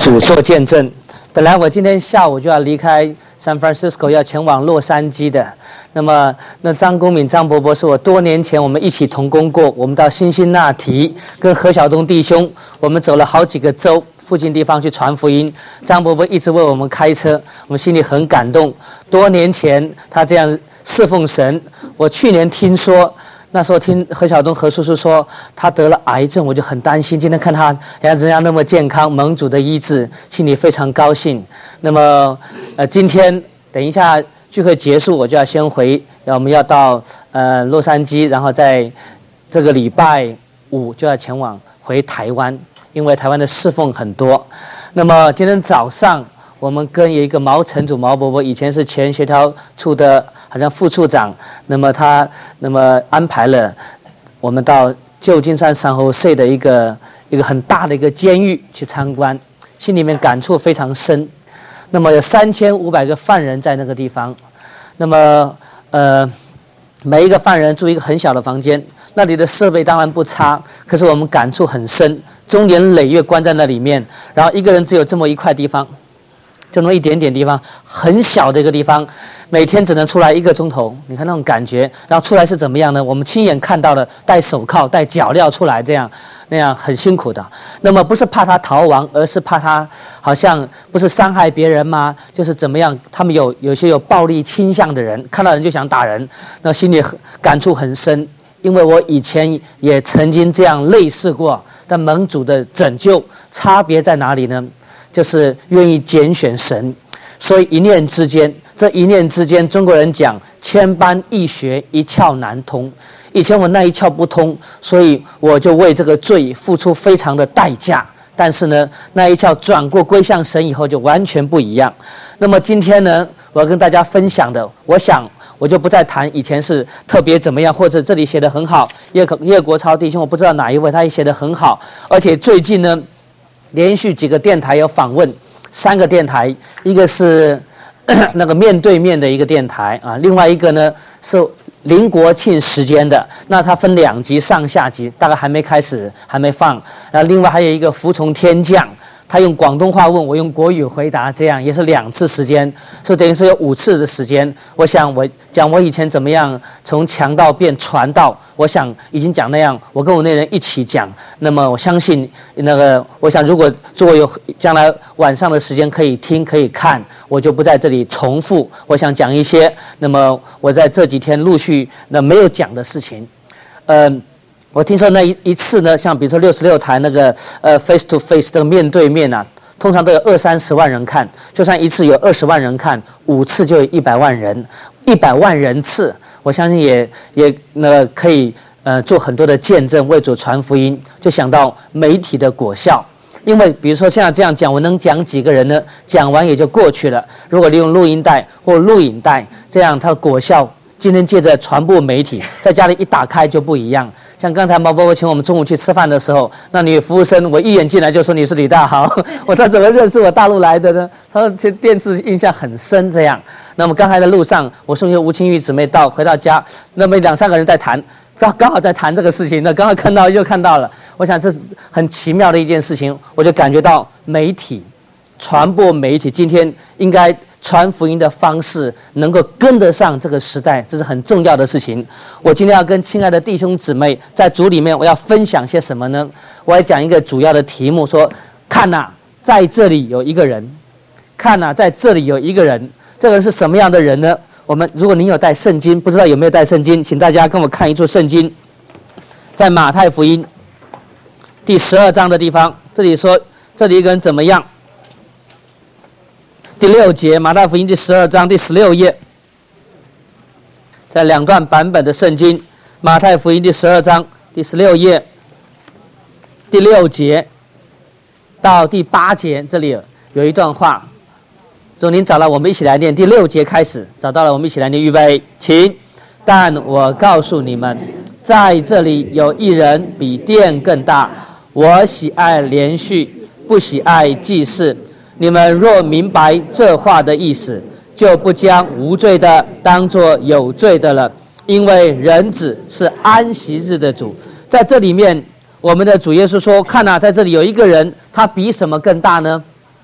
主做见证。本来我今天下午就要离开 San Francisco， 要前往洛杉矶的。那张公敏、张伯伯是我多年前我们一起同工过，我们到辛辛那提跟何晓东弟兄，我们走了好几个州附近地方去传福音。张伯伯一直为我们开车，我们心里很感动。多年前他这样侍奉神，我去年听说。那时候听何晓东何叔叔说他得了癌症，我就很担心。今天看他人家那么健康，蒙主的医治，心里非常高兴。那么今天等一下聚会结束，我就要先我们要到洛杉矶，然后在这个礼拜五就要前往回台湾，因为台湾的侍奉很多。那么今天早上我们跟有一个毛城主毛伯伯，以前是前协调处的好像副处长，那么他安排了我们到旧金山San Jose的一个很大的一个监狱去参观，心里面感触非常深。那么有3500个犯人在那个地方，那么每一个犯人住一个很小的房间，那里的设备当然不差，可是我们感触很深，终年累月关在那里面，然后一个人只有这么一块地方，这么一点点地方，很小的一个地方，每天只能出来1个钟头，你看那种感觉。然后出来是怎么样呢？我们亲眼看到了，戴手铐、戴脚镣出来，那样很辛苦的。那么不是怕他逃亡，而是怕他好像不是伤害别人吗？就是怎么样？他们有些有暴力倾向的人，看到人就想打人，那心里感触很深。因为我以前也曾经这样类似过，但蒙主的拯救差别在哪里呢？就是愿意拣选神，所以一念之间，这一念之间，中国人讲千般易学，一窍难通。以前我那一窍不通，所以我就为这个罪付出非常的代价。但是呢，那一窍转过归向神以后，就完全不一样。那么今天呢，我要跟大家分享的，我想我就不再谈以前是特别怎么样，或者这里写得很好，叶国超弟兄，我不知道哪一位，他也写得很好，而且最近呢。连续几个电台有访问，3个电台，一个是那个面对面的一个电台啊，另外一个呢是林国庆时间的，那它分2集上下集，大概还没开始，还没放。然后另外还有一个服从天降，他用广东话问我，用国语回答，这样也是2次时间，所以等于是有5次的时间。我想我讲我以前怎么样从强盗变传道，我想已经讲那样，我跟我那人一起讲。那么我相信我想如果有将来晚上的时间可以听可以看，我就不在这里重复。我想讲一些，那么我在这几天陆续没有讲的事情。我听说那一次呢，像比如说66台那个face to face 这个面对面啊，通常都有20-30万人看，就算一次有20万人看，5次就有100万人，100万人次，我相信也可以做很多的见证，为主传福音。就想到媒体的果效，因为比如说现在这样讲，我能讲几个人呢？讲完也就过去了。如果利用录音带或录影带，这样它的果效，今天借着传播媒体，在家里一打开就不一样。像刚才毛伯伯请我们中午去吃饭的时候，那女服务生我一眼进来就说你是李大豪，我说怎么认识我大陆来的呢？他说这电视印象很深这样。那么刚才在路上，我送一个吴清玉姊妹回到家，那么2-3个人在谈，刚好在谈这个事情，那刚好又看到了。我想这是很奇妙的一件事情，我就感觉到媒体传播媒体今天应该传福音的方式能够跟得上这个时代，这是很重要的事情。我今天要跟亲爱的弟兄姊妹在主里面，我要分享些什么呢？我要讲一个主要的题目，说看哪，在这里有一个人，看哪，在这里有一个人，这个人是什么样的人呢？如果您有带圣经，不知道有没有带圣经，请大家跟我看一处圣经，在马太福音第12章的地方，这里说这里一个人怎么样？第6节，马太福音第12章第16页，在2段版本的圣经，马太福音第12章第16页第6节到第8节，这里有一段话。如果您找到，我们一起来念第6节开始，找到了，我们一起来念，预备，请。但我告诉你们，在这里有一人比殿更大。我喜爱连续，不喜爱祭祀。你们若明白这话的意思，就不将无罪的当作有罪的了，因为人子是安息日的主。在这里面，我们的主耶稣说，看哪，在这里有一个人，他比什么更大呢？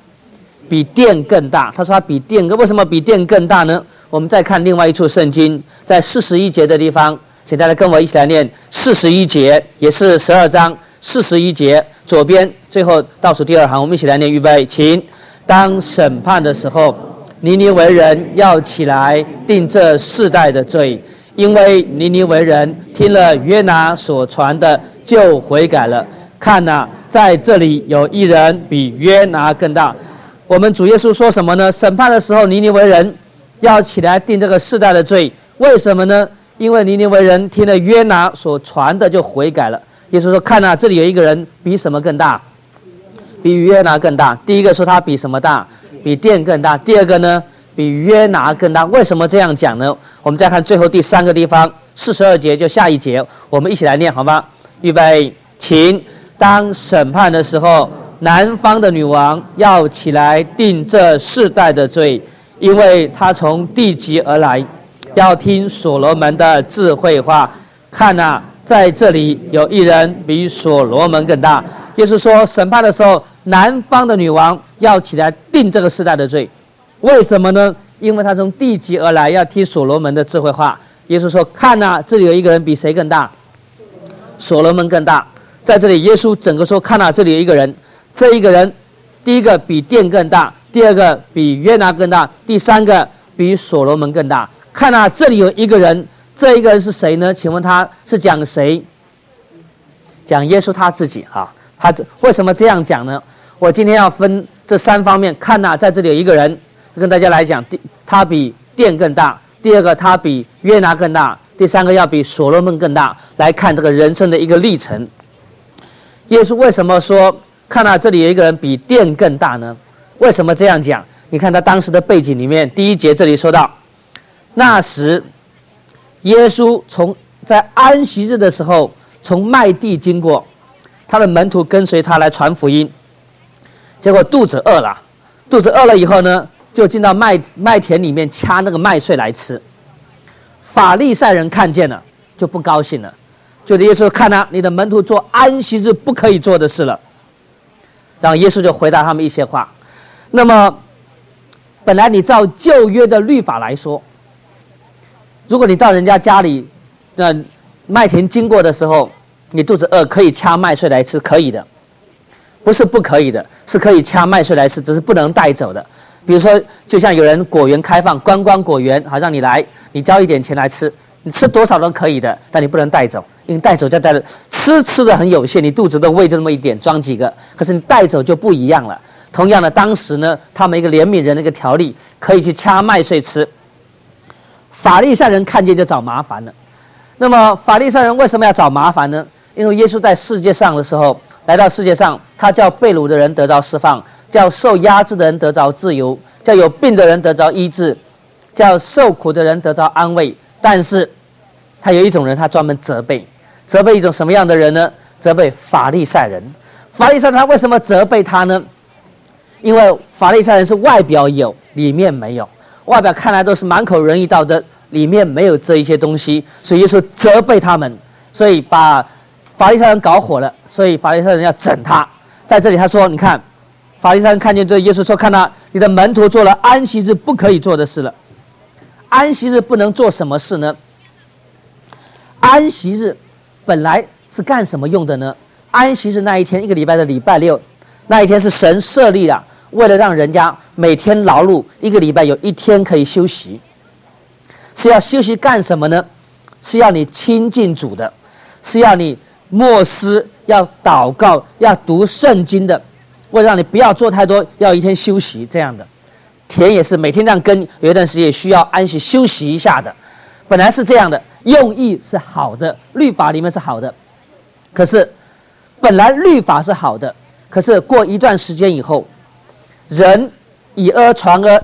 比殿更大。他说他比殿，为什么比殿更大呢？我们再看另外一处圣经，在41节的地方，请大家跟我一起来念41节，也是12章41节，左边最后倒数第2行，我们一起来念，预备，请。当审判的时候，尼尼微人要起来定这世代的罪，因为尼尼微人听了约拿所传的就悔改了。看哪，在这里有一人比约拿更大。我们主耶稣说什么呢？审判的时候，尼尼微人要起来定这个世代的罪，为什么呢？因为尼尼微人听了约拿所传的就悔改了。耶稣说，看哪，这里有一个人比什么更大？比约拿更大。第一个说他比什么大？比殿更大。第二个呢，比约拿更大。为什么这样讲呢？我们再看最后第3个地方，42节，就下一节，我们一起来念好吗？预备，请。当审判的时候，南方的女王要起来定这世代的罪，因为她从地极而来，要听所罗门的智慧话。看哪，在这里有一人比所罗门更大。耶稣说，审判的时候，南方的女王要起来定这个世代的罪，为什么呢？因为她从地极而来，要听所罗门的智慧话。耶稣说，看哪，这里有一个人比谁更大？所罗门更大。在这里，耶稣整个说，看哪，这里有一个人，这一个人，第一个比殿更大，第二个比约拿更大，第三个比所罗门更大。看哪，这里有一个人，这一个人是谁呢？请问他是讲谁？讲耶稣他自己啊。他为什么这样讲呢？我今天要分这3方面。看哪，在这里有一个人，跟大家来讲，他比殿更大，第二个他比约拿更大，第三个要比所罗门更大。来看这个人生的一个历程。耶稣为什么说看哪，这里有一个人比殿更大呢？为什么这样讲？你看他当时的背景里面，第1节这里说到，那时耶稣在安息日的时候从麦地经过，他的门徒跟随他来传福音，结果肚子饿了，肚子饿了以后呢，就进到麦田里面掐那个麦穗来吃。法利赛人看见了，就不高兴了，就耶稣看哪，你的门徒做安息日不可以做的事了。然后耶稣就回答他们一些话。那么本来你照旧约的律法来说，如果你到人家家里麦田经过的时候，你肚子饿可以掐麦穗来吃，可以的，不是不可以的，是可以掐麦穗来吃，只是不能带走的。比如说就像有人果园开放，观光果园，好让你来，你交一点钱来吃，你吃多少都可以的，但你不能带走，因为带走再带了吃的很有限，你肚子的胃就那么一点，装几个，可是你带走就不一样了。同样的，当时呢，他们一个怜悯人的一个条例，可以去掐麦穗吃。法利赛人看见就找麻烦了。那么法利赛人为什么要找麻烦呢？因为耶稣在世界上的时候，来到世界上，他叫被掳的人得着释放，叫受压制的人得着自由，叫有病的人得着医治，叫受苦的人得着安慰。但是他有一种人，他专门责备一种什么样的人呢？责备法利赛人。法利赛人他为什么责备他呢？因为法利赛人是外表有，里面没有，外表看来都是满口仁义道德，里面没有这一些东西，所以耶稣责备他们，所以把法利赛人搞火了，所以法利赛人要整他。在这里他说，你看法利赛人看见这耶稣说，看他你的门徒做了安息日不可以做的事了。安息日不能做什么事呢？安息日本来是干什么用的呢？安息日那一天，一个礼拜的礼拜六，那一天是神设立的，为了让人家每天劳碌，一个礼拜有一天可以休息。是要休息干什么呢？是要你亲近主的，是要你默思，要祷告，要读圣经的，为了让你不要做太多，要一天休息这样的。田也是每天这样耕，有一段时间也需要安息休息一下的。本来是这样的，用意是好的，律法里面是好的。可是本来律法是好的，可是过一段时间以后，人以讹传讹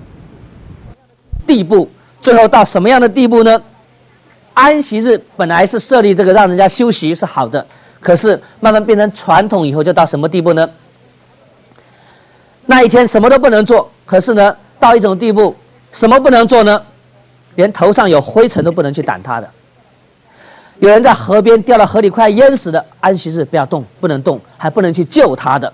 地步，最后到什么样的地步呢？安息日本来是设立这个让人家休息是好的，可是慢慢变成传统以后，就到什么地步呢？那一天什么都不能做，可是呢，到一种地步，什么不能做呢？连头上有灰尘都不能去掸它的。有人在河边掉到河里快淹死的，安息日不要动，不能动，还不能去救他的。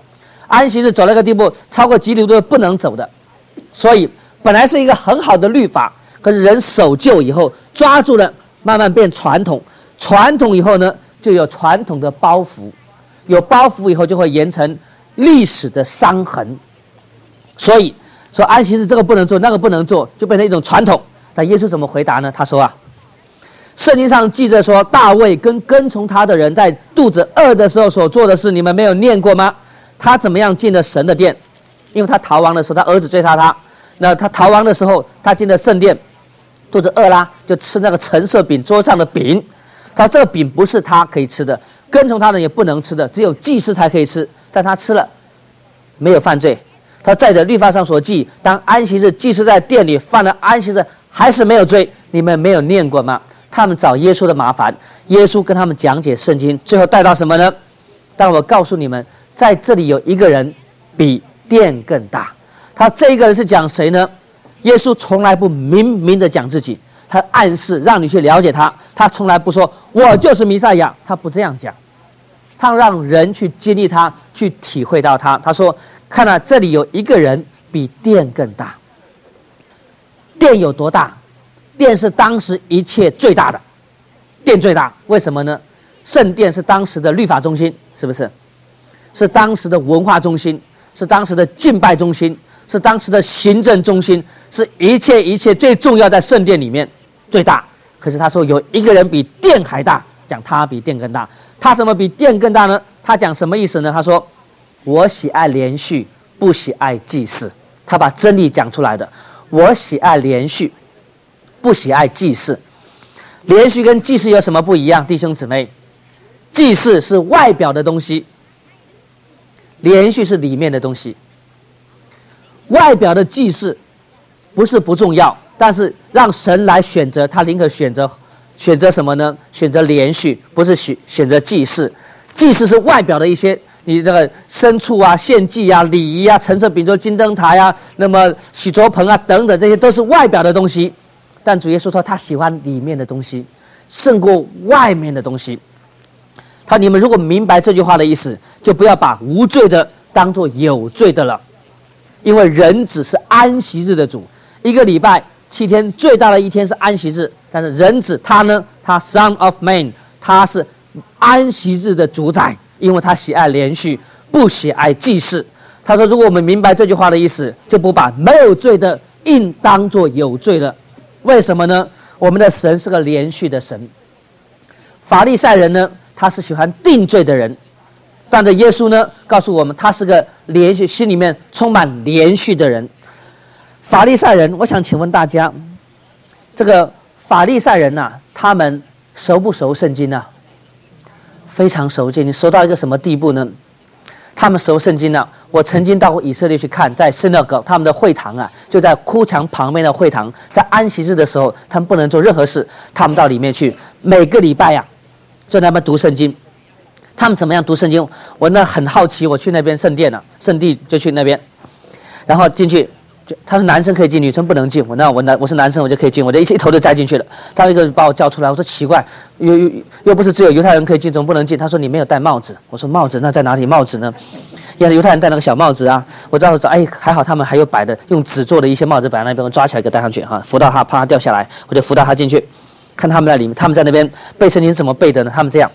安息日走了一个地步，超过几里路不能走的。所以本来是一个很好的律法，可是人守旧以后抓住了，慢慢变传统。传统以后呢，就有传统的包袱，有包袱以后就会延成历史的伤痕。所以说安息日这个不能做，那个不能做，就变成一种传统。但耶稣怎么回答呢？他说啊，圣经上记着说，大卫跟从他的人在肚子饿的时候所做的事，你们没有念过吗？他怎么样进了神的殿？因为他逃亡的时候，他儿子追杀他。那他逃亡的时候，他进了圣殿，肚子饿啦，就吃那个陈设饼桌上的饼。他这个饼不是他可以吃的，跟从他的也不能吃的，只有祭司才可以吃。但他吃了，没有犯罪。他在着律法上所记，当安息日祭司在殿里犯了安息日，还是没有罪。你们没有念过吗？他们找耶稣的麻烦，耶稣跟他们讲解圣经，最后带到什么呢？但我告诉你们，在这里有一个人比殿更大。他这个人是讲谁呢？耶稣从来不明的讲自己，他暗示让你去了解他。他从来不说我就是弥赛亚，他不这样讲，他让人去经历他，去体会到他。他说看啊，这里有一个人比殿更大。殿有多大？殿是当时一切最大的，殿最大。为什么呢？圣殿是当时的律法中心，是不是？是当时的文化中心，是当时的敬拜中心，是当时的行政中心，是一切最重要在圣殿里面最大。可是他说有一个人比殿还大，讲他比殿更大。他怎么比殿更大呢？他讲什么意思呢？他说我喜爱连续，不喜爱祭祀。他把真理讲出来的。我喜爱连续，不喜爱祭祀。连续跟祭祀有什么不一样？弟兄姊妹，祭祀是外表的东西，连续是里面的东西。外表的祭祀不是不重要，但是让神来选择，他宁可选择什么呢？选择连续，不是选择祭祀。祭祀是外表的一些，你这个牲畜啊、献祭啊、礼仪啊、陈设饼桌、金灯台啊，那么洗濯盆啊等等，这些都是外表的东西。但主耶稣说他喜欢里面的东西，胜过外面的东西。你们如果明白这句话的意思，就不要把无罪的当作有罪的了。因为人子是安息日的主，一个礼拜7天最大的一天是安息日，但是人子他呢，他 Son of Man， 他是安息日的主宰，因为他喜爱连续，不喜爱祭祀。他说如果我们明白这句话的意思，就不把没有罪的硬当作有罪了。为什么呢？我们的神是个连续的神。法利赛人呢，他是喜欢定罪的人，但是耶稣呢告诉我们他是个连续，心里面充满连续的人。法利赛人，我想请问大家，这个法利赛人啊，他们熟不熟圣经啊？非常熟悉。你熟到一个什么地步呢？他们熟圣经啊，我曾经到过以色列去看，在synagogue他们的会堂啊，就在哭墙旁边的会堂，在安息日的时候他们不能做任何事，他们到里面去，每个礼拜啊就在那边读圣经。他们怎么样读圣经？我那很好奇，我去那边圣殿啊，圣地就去那边，然后进去，他是男生可以进，女生不能进。我是男生，我就可以进，我就一头就栽进去了。他一个把我叫出来，我说奇怪，又不是只有犹太人可以进，怎么不能进？他说你没有戴帽子。我说帽子那在哪里？帽子呢？犹太人戴那个小帽子啊，我找，还好他们还有摆的用纸做的一些帽子，摆在那边，我抓起来给戴上去哈，扶到他，怕他掉下来，我就扶到他进去，看他们在里面，他们在那边背圣经怎么背的呢？他们这样。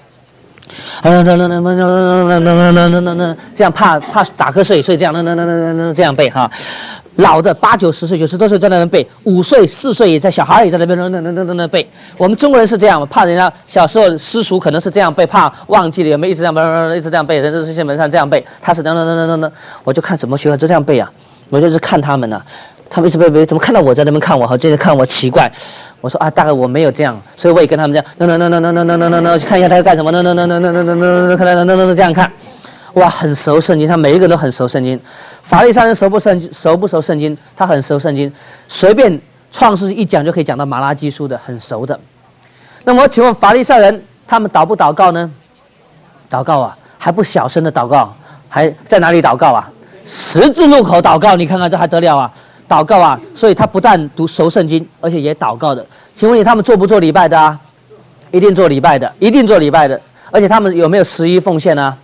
这样怕打瞌睡，所以这样这样背哈。老的8、9、10岁、90多岁在那边背，5岁、4岁也在，小孩也在那边背。我们中国人是这样，怕人家小时候私塾可能是这样背，怕忘记了，有没有一直这样背，人是基本上这样背。他是我就看怎么学会就这样背啊，我就是看他们啊，他们一直背，怎么看到我在那边看我，好，就是看我奇怪。我说啊，大概我没有这样，所以我也跟他们这样，去看一下他在干什么，这样看，哇，很熟圣经，他每一个人都很熟圣经。法利赛人熟不熟圣经？他很熟圣经，随便创世一讲就可以讲到马拉基书的，很熟的。那么我请问法利赛人他们祷不祷告呢？祷告啊，还不小声的祷告，还在哪里祷告啊？十字路口祷告，你看看这还得了啊？祷告啊，所以他不但熟圣经，而且也祷告的。请问你他们做不做礼拜的啊？一定做礼拜的，一定做礼拜的。而且他们有没有11奉献啊？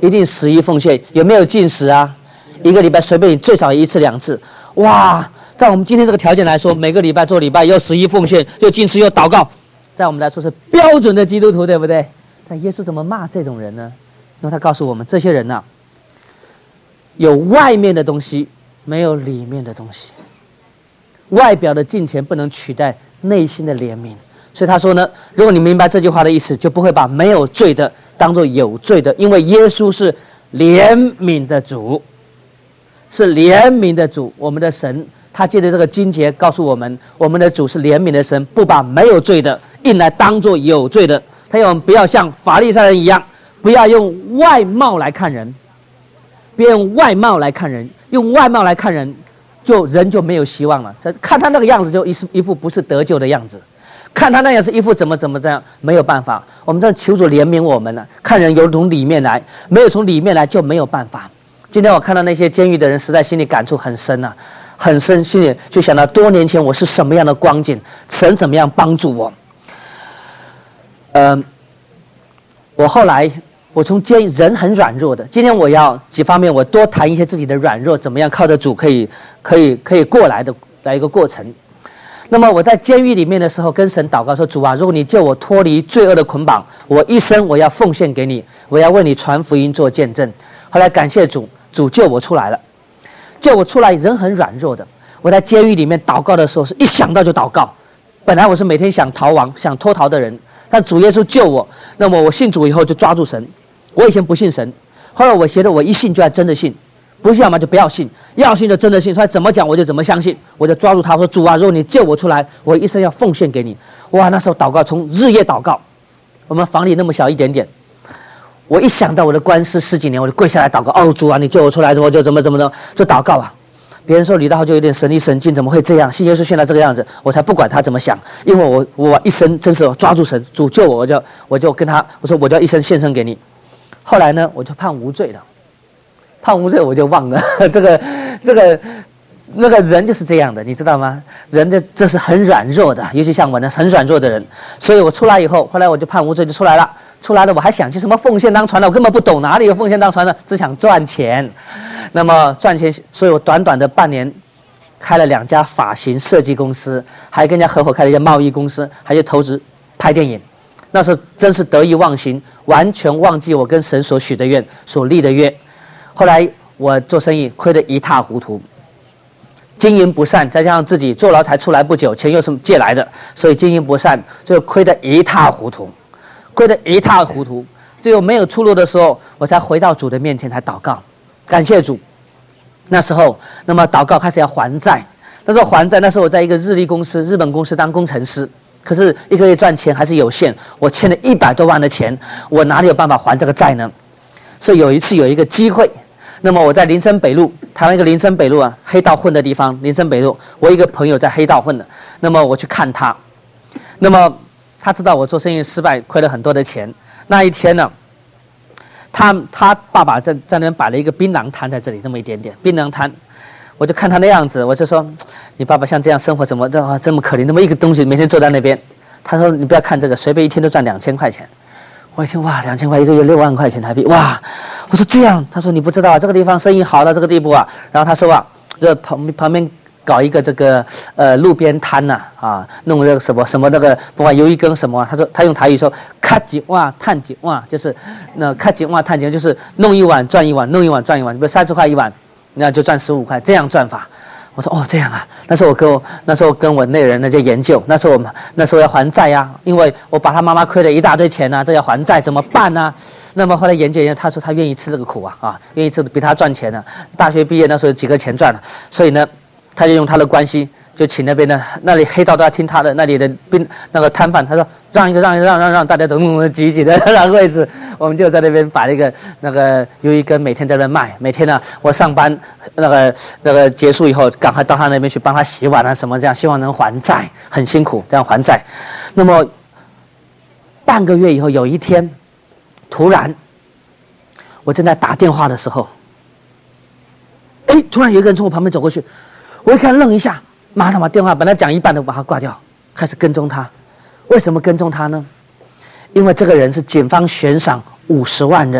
一定10亿奉献。有没有禁食啊？一个礼拜随便你最少1次2次。哇，在我们今天这个条件来说，每个礼拜做礼拜又10亿奉献，又禁食又祷告，在我们来说是标准的基督徒，对不对？但耶稣怎么骂这种人呢？因为他告诉我们，这些人啊，有外面的东西，没有里面的东西。外表的敬虔不能取代内心的怜悯。所以他说呢，如果你明白这句话的意思，就不会把没有罪的当作有罪的，因为耶稣是怜悯的主，是怜悯的主，我们的神，他借着这个经节告诉我们，我们的主是怜悯的神，不把没有罪的硬来当作有罪的。他要我们不要像法利赛人一样，不要用外貌来看人，别用外貌来看人，用外貌来看人，人就没有希望了。看他那个样子，就一副不是得救的样子。看他那样是一副怎么这样，没有办法。我们在求主怜悯我们了。看人有从里面来，没有从里面来就没有办法。今天我看到那些监狱的人，实在心里感触很深啊，很深，心里就想到多年前我是什么样的光景，神怎么样帮助我。我后来我从监狱人很软弱的，今天我要几方面我多谈一些自己的软弱，怎么样靠着主可以过来的一个过程。那么我在监狱里面的时候，跟神祷告说：主啊，如果你救我脱离罪恶的捆绑，我一生我要奉献给你，我要为你传福音做见证。后来感谢主，主救我出来了。救我出来，人很软弱的。我在监狱里面祷告的时候，是一想到就祷告。本来我是每天想逃亡、想脱逃的人，但主耶稣救我，那么我信主以后就抓住神。我以前不信神，后来我觉得我一信就要真的信。不信嘛就不要信，要信就真的信。所以怎么讲我就怎么相信，我就抓住他说：主啊，如果你救我出来，我一生要奉献给你。哇，那时候祷告从日夜祷告，我们房里那么小一点点，我一想到我的官司10几年，我就跪下来祷告：哦，主啊，你救我出来，我就怎么就祷告啊。别人说李大钊就有点神力神经，怎么会这样？信耶稣现在这个样子，我才不管他怎么想，因为我一生真是抓住神，主救我，我就跟他我说我就要一生献身给你。后来呢，我就判无罪了。判无罪我就忘了，那个人就是这样的，你知道吗？人这是很软弱的，尤其像我呢，很软弱的人。所以我出来以后，后来我就判无罪就出来了。出来了，我还想去什么奉献当传道，我根本不懂哪里有奉献当传道，只想赚钱。那么赚钱，所以我短短的半年，开了2家发型设计公司，还跟人家合伙开了一家贸易公司，还去投资拍电影。那时候真是得意忘形，完全忘记我跟神所许的愿、所立的约。后来我做生意亏得一塌糊涂，经营不善，再加上自己坐牢才出来不久，钱又是借来的，所以经营不善，最后亏得一塌糊涂，最后没有出路的时候，我才回到主的面前才祷告，感谢主。那时候，那么祷告开始要还债，那时候我在一个日本公司当工程师，可是一个月赚钱还是有限，我欠了100多万的钱，我哪里有办法还这个债呢？所以有一次有一个机会。那么我在林森北路，台湾一个林森北路啊，黑道混的地方，林森北路，我一个朋友在黑道混的，那么我去看他，那么他知道我做生意失败，亏了很多的钱。那一天呢，他爸爸在那边摆了一个槟榔摊在这里，那么一点点槟榔摊，我就看他那样子，我就说，你爸爸像这样生活怎么这么可怜，那么一个东西每天坐在那边。他说你不要看这个，随便一天都赚2000块钱。我一听哇，2000块一个月6万块钱台币，哇！我说这样，他说你不知道啊，这个地方生意好到这个地步啊。然后他说啊，这旁边搞一个这个路边摊呐弄这个什么那个不管鱿鱼羹什么，他说他用台语说卡几万探几万，就是那卡几万探几万，就是弄一碗赚一碗，弄一碗赚一碗，比如30块一碗，那就赚15块，这样赚法。我说哦这样啊，那时候跟我那人呢就研究，那时候要还债啊，因为我把他妈妈亏了一大堆钱啊，这要还债怎么办啊？那么后来研究，他说他愿意吃这个苦啊，愿意吃比他赚钱呢。大学毕业那时候有几个钱赚了，所以呢，他就用他的关系，就请那边的那里黑道都要听他的，那里的那个摊贩，他说让大家都挤的让位置，我们就在那边把那个鱿鱼羹每天在那卖，每天呢我上班那个结束以后，赶快到他那边去帮他洗碗啊什么这样，希望能还债，很辛苦这样还债。那么半个月以后，有一天。突然，我正在打电话的时候，突然有一个人从我旁边走过去，我一看愣一下，马上把电话本来讲一半的把它挂掉，开始跟踪他。为什么跟踪他呢？因为这个人是警方悬赏50万的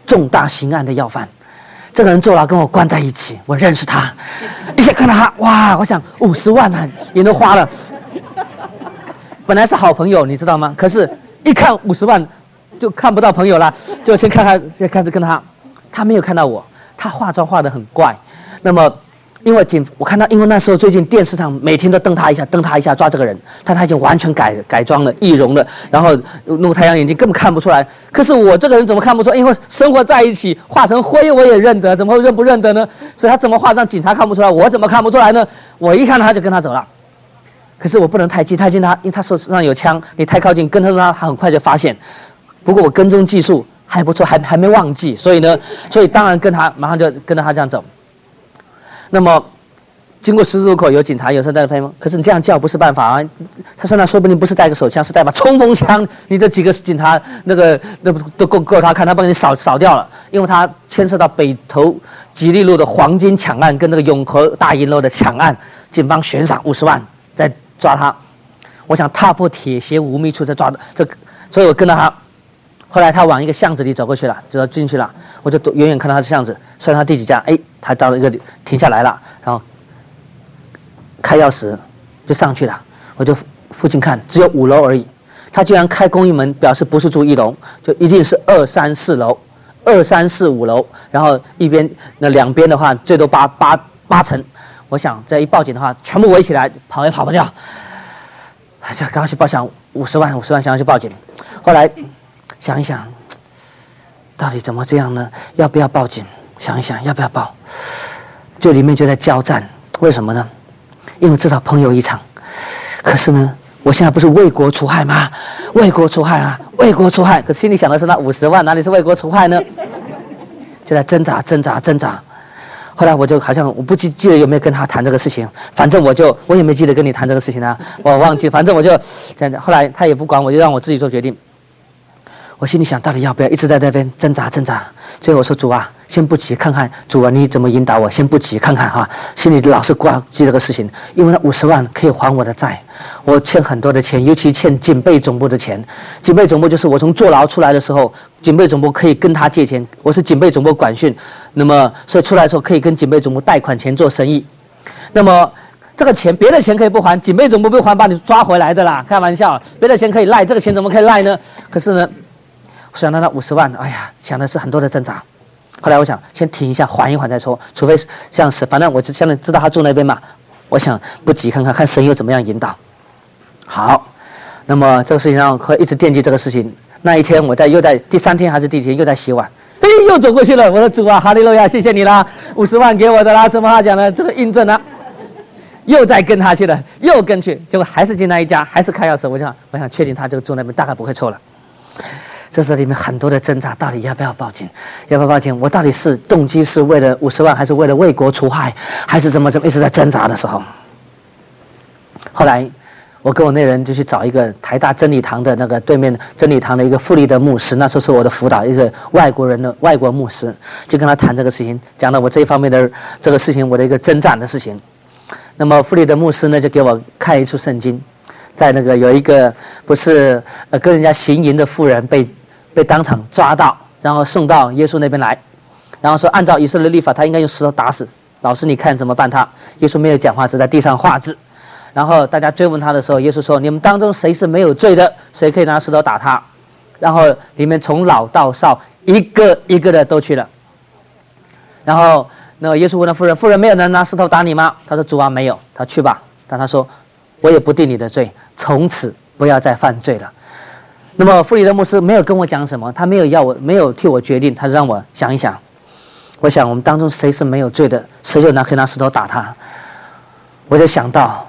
重大刑案的要犯。这个人坐牢跟我关在一起，我认识他，一下看到他，哇！我想50万啊，眼都花了。本来是好朋友，你知道吗？可是，一看50万，就看不到朋友了，就先看他，就开始跟他，他没有看到我，他化妆化得很怪。那么，因为我看到，因为那时候最近电视上每天都瞪他一下抓这个人，但他已经完全改装了，易容了，然后弄太阳眼镜根本看不出来。可是我这个人怎么看不出来？因为生活在一起，化成灰我也认得，怎么会认不认得呢？所以他怎么化让警察看不出来，我怎么看不出来呢？我一看他就跟他走了。可是我不能太近他，因为他手上有枪，你太靠近跟他很快就发现。不过我跟踪技术还不错，还没忘记，所以当然马上就跟着他这样走。那么，经过十字路口有警察，有时候在拍吗？可是你这样叫不是办法啊！他身上说不定不是带个手枪，是带把冲锋枪。你这几个警察那都够他看，他帮你扫掉了，因为他牵涉到北投吉利路的黄金抢案跟那个永和大银楼的抢案，警方悬赏50万在抓他。我想踏破铁鞋无觅处，在抓这，所以我跟着他。后来他往一个巷子里走过去了，走进去了，我就远远看到他的巷子，算他第几家，他到了一个停下来了，然后开钥匙就上去了，我就附近看，只有5楼而已，他居然开公寓门，表示不是住1楼，就一定是2、3、4楼，2、3、4、5楼，然后两边的话最多八层，我想这一报警的话，全部围起来，跑也跑不掉，就赶快去报想50万，想要去报警，后来。想一想，到底怎么这样呢？要不要报警？想一想，要不要报？就里面就在交战，为什么呢？因为至少朋友一场。可是呢，我现在不是为国除害吗？为国除害啊，为国除害。可心里想的是那50万哪里是为国除害呢？就在挣扎。后来我就好像我不记得有没有跟他谈这个事情，反正我也没记得跟你谈这个事情啊，我忘记，反正我就这样。后来他也不管我，就让我自己做决定。我心里想，到底要不要一直在那边挣扎？最后我说主啊，先不急，看看主啊，你怎么引导我？先不急，看看哈。心里老是挂记这个事情，因为那50万可以还我的债，我欠很多的钱，尤其欠警备总部的钱。警备总部就是我从坐牢出来的时候，警备总部可以跟他借钱，我是警备总部管训，那么所以出来的时候可以跟警备总部贷款钱做生意。那么这个钱，别的钱可以不还，警备总部不还把你抓回来的啦，开玩笑，别的钱可以赖，这个钱怎么可以赖呢？可是呢。想到那50万，哎呀，想的是很多的挣扎。后来我想先停一下，缓一缓再说，除非是这样子，反正我就现在知道他住那边嘛。我想不急，看神又怎么样引导。好，那么这个事情让我会一直惦记这个事情。那一天又在第3天还是第几天又在洗碗，又走过去了。我说主啊，哈利路亚，谢谢你啦，50万给我的啦，什么话讲呢？这个印证啊。又再跟他去了，又跟去，结果还是进那一家，还是开钥匙。我想确定他就住那边，大概不会错了。这是里面很多的挣扎，到底要不要报警？要不要报警？我到底是动机是为了50万，还是为了为国除害，还是怎么一直在挣扎的时候？后来，我跟我那人就去找一个台大真理堂的那个对面真理堂的一个傅立德牧师，那时候是我的辅导，一个外国牧师，就跟他谈这个事情，讲到我这一方面的这个事情，我的一个征战的事情。那么傅立德牧师呢，就给我看一处圣经，在那个有一个不是跟人家行淫的妇人被当场抓到，然后送到耶稣那边来，然后说按照以色列律法，他应该用石头打死。老师你看怎么办他？耶稣没有讲话，只在地上画字。然后大家追问他的时候，耶稣说：“你们当中谁是没有罪的，谁可以拿石头打他？”然后里面从老到少，一个一个的都去了。然后那个耶稣问了妇人：“妇人，没有人拿石头打你吗？”他说：“主啊，没有。”他去吧。但他说：“我也不定你的罪，从此不要再犯罪了。”那么傅立德牧师没有跟我讲什么，他没有替我决定，他让我想一想。我想我们当中谁是没有罪的，谁就可以拿石头打他。我就想到，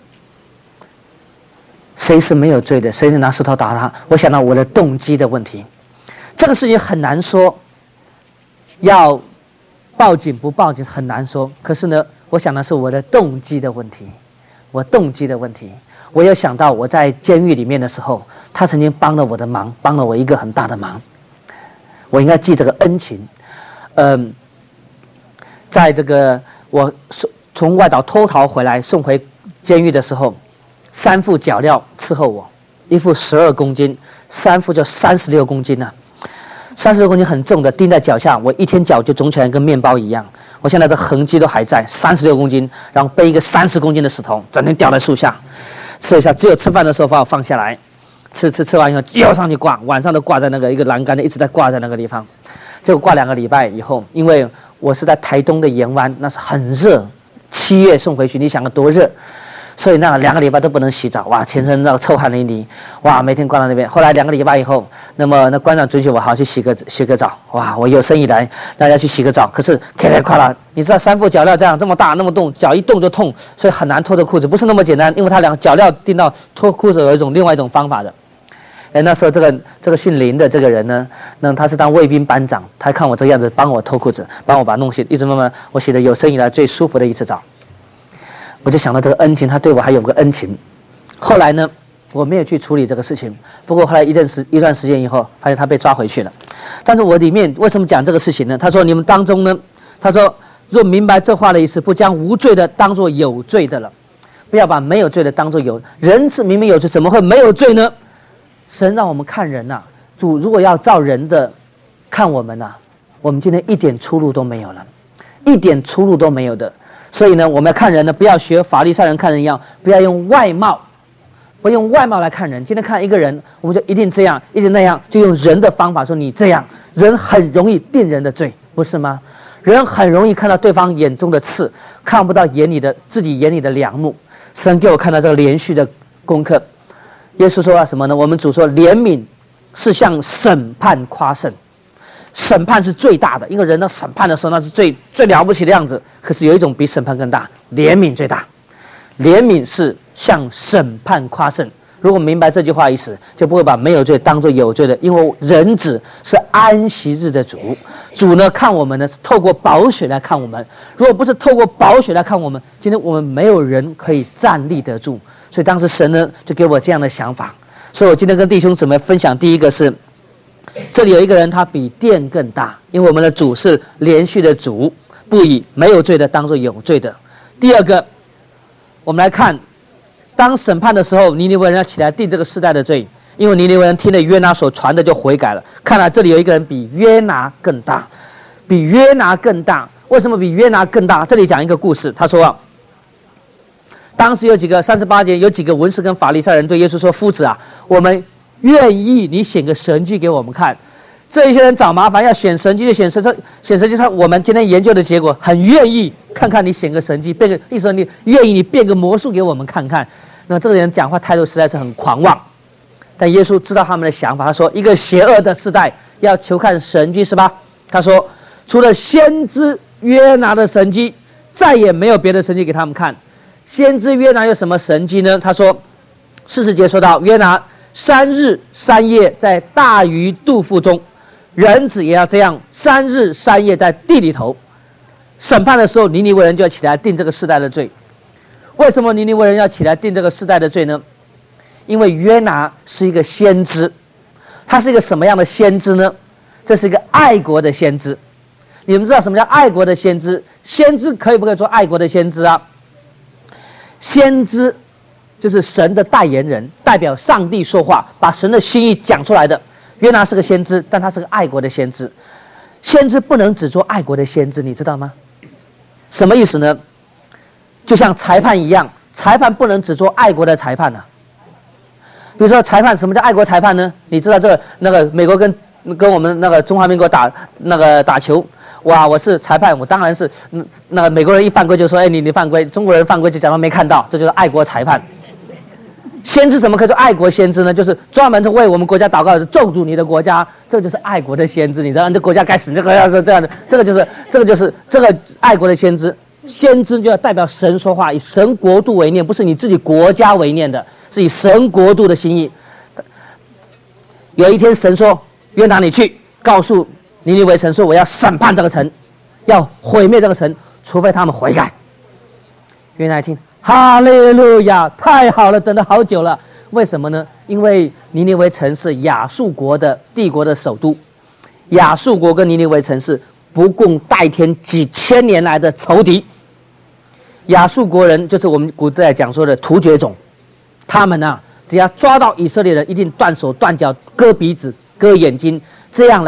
谁是没有罪的，谁就拿石头打他。我想到我的动机的问题，这个事情很难说，要报警不报警很难说。可是呢，我想的是我的动机的问题，我有想到我在监狱里面的时候，他曾经帮了我的忙，帮了我一个很大的忙，我应该记这个恩情。在这个我从外岛脱逃回来送回监狱的时候，3副脚镣伺候我，一副12公斤，3副就36公斤了。 ，36公斤很重的钉在脚下，我一天脚就肿起来跟面包一样。我现在的痕迹都还在，36公斤，然后背一个30公斤的石头，整天吊在树下，吃一下，只有吃饭的时候把我放下来，吃完以后又上去挂，晚上都挂在那个一个栏杆的，一直在挂在那个地方。结果挂2个礼拜以后，因为我是在台东的盐湾，那是很热，7月送回去，你想个多热，所以那2个礼拜都不能洗澡，哇，全身那个臭汗淋漓，哇，每天挂在那边。后来2个礼拜以后，那么那馆长准许我好去洗个澡，哇，我有生以来大家去洗个澡，可是快了，你知道3副脚镣这么大那么重，脚一动就痛，所以很难脱的裤子，不是那么简单，因为他脚镣钉到脱裤子有另外一种方法的。那时候这个姓林的这个人呢，那他是当卫兵班长，他看我这个样子，帮我脱裤子，帮我把弄洗，一直慢慢我洗的有生以来最舒服的一次澡。我就想到这个恩情，他对我还有个恩情。后来呢，我没有去处理这个事情，不过后来一段时间以后，发现他被抓回去了。但是我里面为什么讲这个事情呢？他说你们当中呢，他说若明白这话的意思，不将无罪的当作有罪的了，不要把没有罪的当作有。人是明明有罪，怎么会没有罪呢？神让我们看人呐，主如果要照人的看我们呐，我们今天一点出路都没有了，一点出路都没有的。所以呢，我们要看人呢，不要学法利赛人看人一样，不要用外貌，不用外貌来看人。今天看一个人，我们就一定这样，一定那样，就用人的方法说你这样，人很容易定人的罪，不是吗？人很容易看到对方眼中的刺，看不到自己眼里的梁木。神给我看到这个连续的功课。耶稣说什么呢？我们主说怜悯是向审判夸胜，审判是最大的，因为人到审判的时候那是最了不起的样子。可是有一种比审判更大，怜悯最大，怜悯是向审判夸胜。如果明白这句话意思，就不会把没有罪当作有罪的，因为人子是安息日的主，主呢看我们呢是透过宝血来看我们，如果不是透过宝血来看我们，今天我们没有人可以站立得住。所以当时神呢就给我这样的想法，所以我今天跟弟兄姊妹分享，第一个是这里有一个人他比殿更大，因为我们的主是连续的主，不以没有罪的当作有罪的。第二个，我们来看当审判的时候，尼尼微人要起来定这个世代的罪，因为尼尼微人听了约拿所传的就悔改了。看来这里有一个人比约拿更大，比约拿更大。为什么比约拿更大？这里讲一个故事，他说当时有几个38节，有几个文士跟法利赛人对耶稣说：“夫子啊，我们愿意你显个神迹给我们看。”这一些人找麻烦，要显神迹就显神迹。说我们今天研究的结果很愿意看看你显个神迹，意思你愿意你变个魔术给我们看看。那这个人讲话态度实在是很狂妄。但耶稣知道他们的想法，他说：“一个邪恶的世代要求看神迹是吧？”他说：“除了先知约拿的神迹，再也没有别的神迹给他们看。”先知约拿有什么神迹呢？他说40节说到约拿3日3夜在大鱼肚腹中，人子也要这样3日3夜在地里头。审判的时候，尼尼微人就要起来定这个世代的罪。为什么尼尼微人要起来定这个世代的罪呢？因为约拿是一个先知，他是一个什么样的先知呢？这是一个爱国的先知。你们知道什么叫爱国的先知？先知可以不可以做爱国的先知啊？先知就是神的代言人，代表上帝说话，把神的心意讲出来的。约拿是个先知，但他是个爱国的先知。先知不能只做爱国的先知，你知道吗？什么意思呢？就像裁判一样，裁判不能只做爱国的裁判啊。比如说裁判，什么叫爱国裁判呢？你知道美国跟我们中华民国打球。哇！我是裁判，我当然是美国人一犯规就说：“哎，你犯规。”中国人犯规就假装没看到，这就是爱国裁判。先知怎么可以做爱国先知呢？就是专门为我们国家祷告，咒诅你的国家，这就是爱国的先知。你知道，这国家该死，这个要是这样的，这个就是这个爱国的先知。先知就要代表神说话，以神国度为念，不是你自己国家为念的，是以神国度的心意。有一天神说：“约拿，你去告诉尼尼微城说，我要审判这个城，要毁灭这个城，除非他们悔改。”约拿一听，哈利路亚，太好了，等了好久了。为什么呢？因为尼尼微城是亚述国的帝国的首都，亚述国跟尼尼微城是不共戴天几千年来的仇敌。亚述国人就是我们古代讲说的突厥种，他们啊，只要抓到以色列人，一定断手断脚、割鼻子、割眼睛，这样来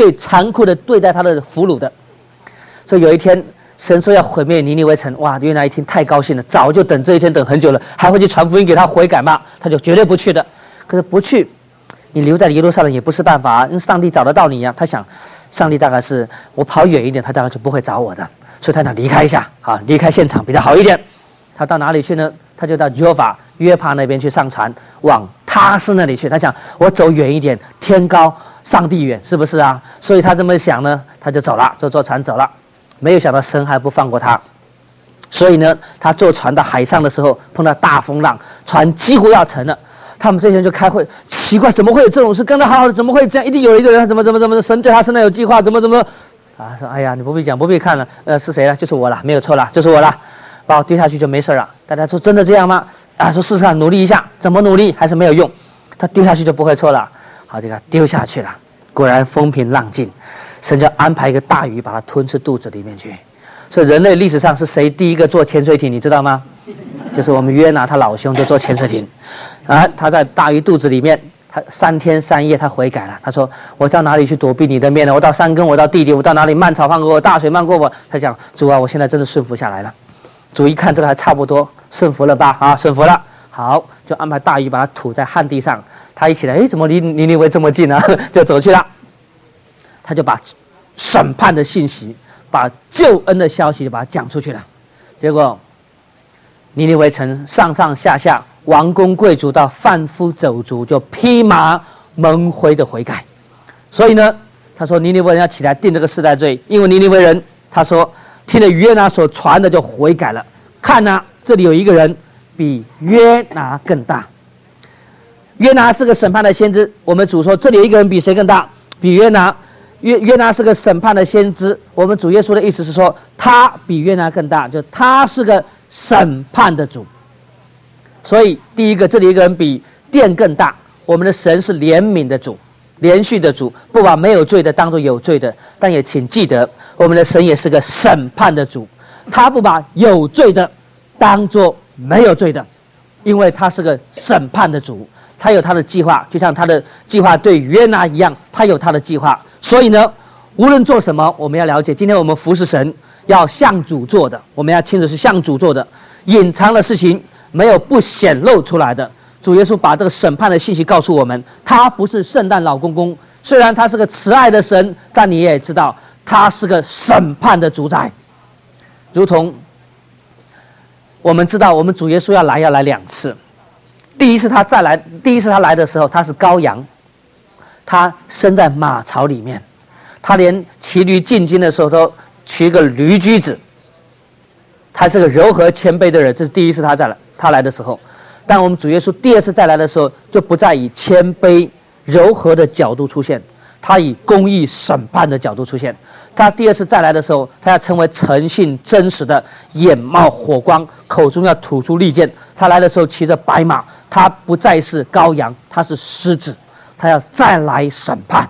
最残酷的对待他的俘虏的。所以有一天神说要毁灭尼尼微城，哇，约拿一听太高兴了，早就等这一天等很久了，还会去传福音给他悔改吗？他就绝对不去的。可是不去，你留在耶路撒冷也不是办法啊，因为上帝找得到你呀。他想上帝大概是我跑远一点，他大概就不会找我的，所以他想离开一下啊，离开现场比较好一点。他到哪里去呢？他就到约帕那边去上船，往他施那里去。他想我走远一点，天高上帝远，是不是啊？所以他这么想呢，他就走了，就坐船走了。没有想到神还不放过他，所以呢，他坐船到海上的时候碰到大风浪，船几乎要沉了。他们这些人就开会，奇怪，怎么会有这种事？刚才好好的，怎么会这样？一定有一个人怎么，神对他身上有计划，怎么啊？说哎呀，你不必讲，不必看了，是谁了？就是我了，没有错了，就是我了，把我丢下去就没事了。大家说真的这样吗？啊，说试试看，努力一下，怎么努力还是没有用，他丢下去就不会错了。好，这个丢下去了，果然风平浪静，神就安排一个大鱼把它吞吃肚子里面去。所以人类历史上是谁第一个做潜水艇，你知道吗？就是我们约拿他老兄就做潜水艇。啊，他在大鱼肚子里面，他3天3夜他悔改了。他说：“我到哪里去躲避你的面呢？我到山根，我到地底，我到哪里漫草放过我，大水漫过我。”他讲：“主啊，我现在真的顺服下来了。”主一看这个还差不多，顺服了吧？啊，顺服了。好，就安排大鱼把它吐在旱地上。他一起来，怎么离尼尼微这么近呢？就走去了。他就把审判的信息，把救恩的消息就把它讲出去了。结果尼尼微城上上下下，王公贵族到贩夫走卒，就披麻蒙灰的悔改。所以呢，他说尼尼微人要起来定这个世代罪，因为尼尼微人他说听了约拿所传的就悔改了。看啊，这里有一个人比约拿更大。约拿是个审判的先知，我们主说这里有一个人比谁更大？比约拿。约拿是个审判的先知，我们主耶稣的意思是说他比约拿更大，就他是个审判的主。所以第一个，这里一个人比殿更大。我们的神是怜悯的主，连续的主，不把没有罪的当作有罪的。但也请记得，我们的神也是个审判的主，他不把有罪的当作没有罪的，因为他是个审判的主，他有他的计划，就像他的计划对约拿一样，他有他的计划。所以呢，无论做什么，我们要了解，今天我们服侍神要向主做的，我们要清楚是向主做的，隐藏的事情没有不显露出来的。主耶稣把这个审判的信息告诉我们，他不是圣诞老公公，虽然他是个慈爱的神，但你也知道他是个审判的主宰。如同我们知道，我们主耶稣要来2次。第一次他来的时候，他是羔羊，他生在马槽里面，他连骑驴进京的时候都骑个驴驹子，他是个柔和谦卑的人。这是第一次他来的时候。但我们主耶稣第2次再来的时候，就不再以谦卑柔和的角度出现，他以公义审判的角度出现。他第2次再来的时候，他要成为诚信真实的，眼冒火光，口中要吐出利剑。他来的时候骑着白马，他不再是羔羊，他是狮子，他要再来审判，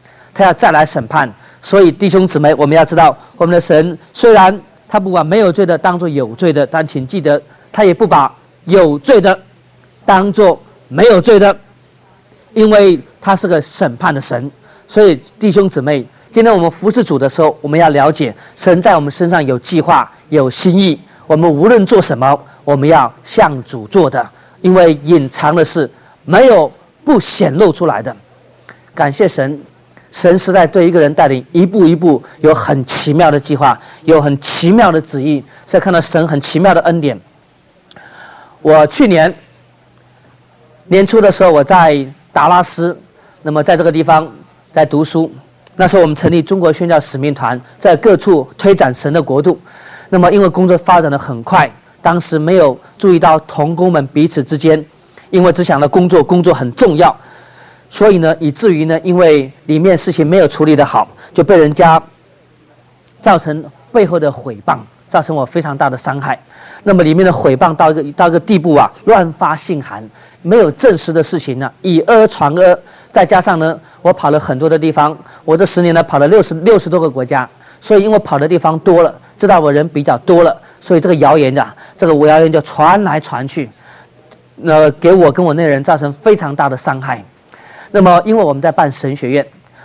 所以弟兄姊妹，我们要知道，我们的神虽然他不把没有罪的当作有罪的，但请记得，他也不把有罪的当作没有罪的，因为他是个审判的神。所以弟兄姊妹，今天我们服侍主的时候，我们要了解神在我们身上有计划有心意，我们无论做什么，我们要向主做的，因为隐藏的事没有不显露出来的。感谢神，神是在对一个人带领，一步一步有很奇妙的计划，有很奇妙的旨意，是看到神很奇妙的恩典。我去年年初的时候，我在达拉斯，那么在这个地方在读书。那时候我们成立中国宣教使命团，在各处推展神的国度。那么因为工作发展得很快，当时没有注意到同工们彼此之间，因为只想到工作很重要，所以呢，以至于呢，因为里面事情没有处理得好，就被人家造成背后的毁谤，造成我非常大的伤害。那么里面的毁谤到一个地步啊，乱发信函，没有证实的事情呢，以讹传讹。再加上呢，我跑了很多的地方，我这10年呢跑了60多个国家，所以因为跑的地方多了，知道我人比较多了，所以这个谣言就传来传去，给我跟我那人造成非常大的伤害。那么因为我们在办神学院，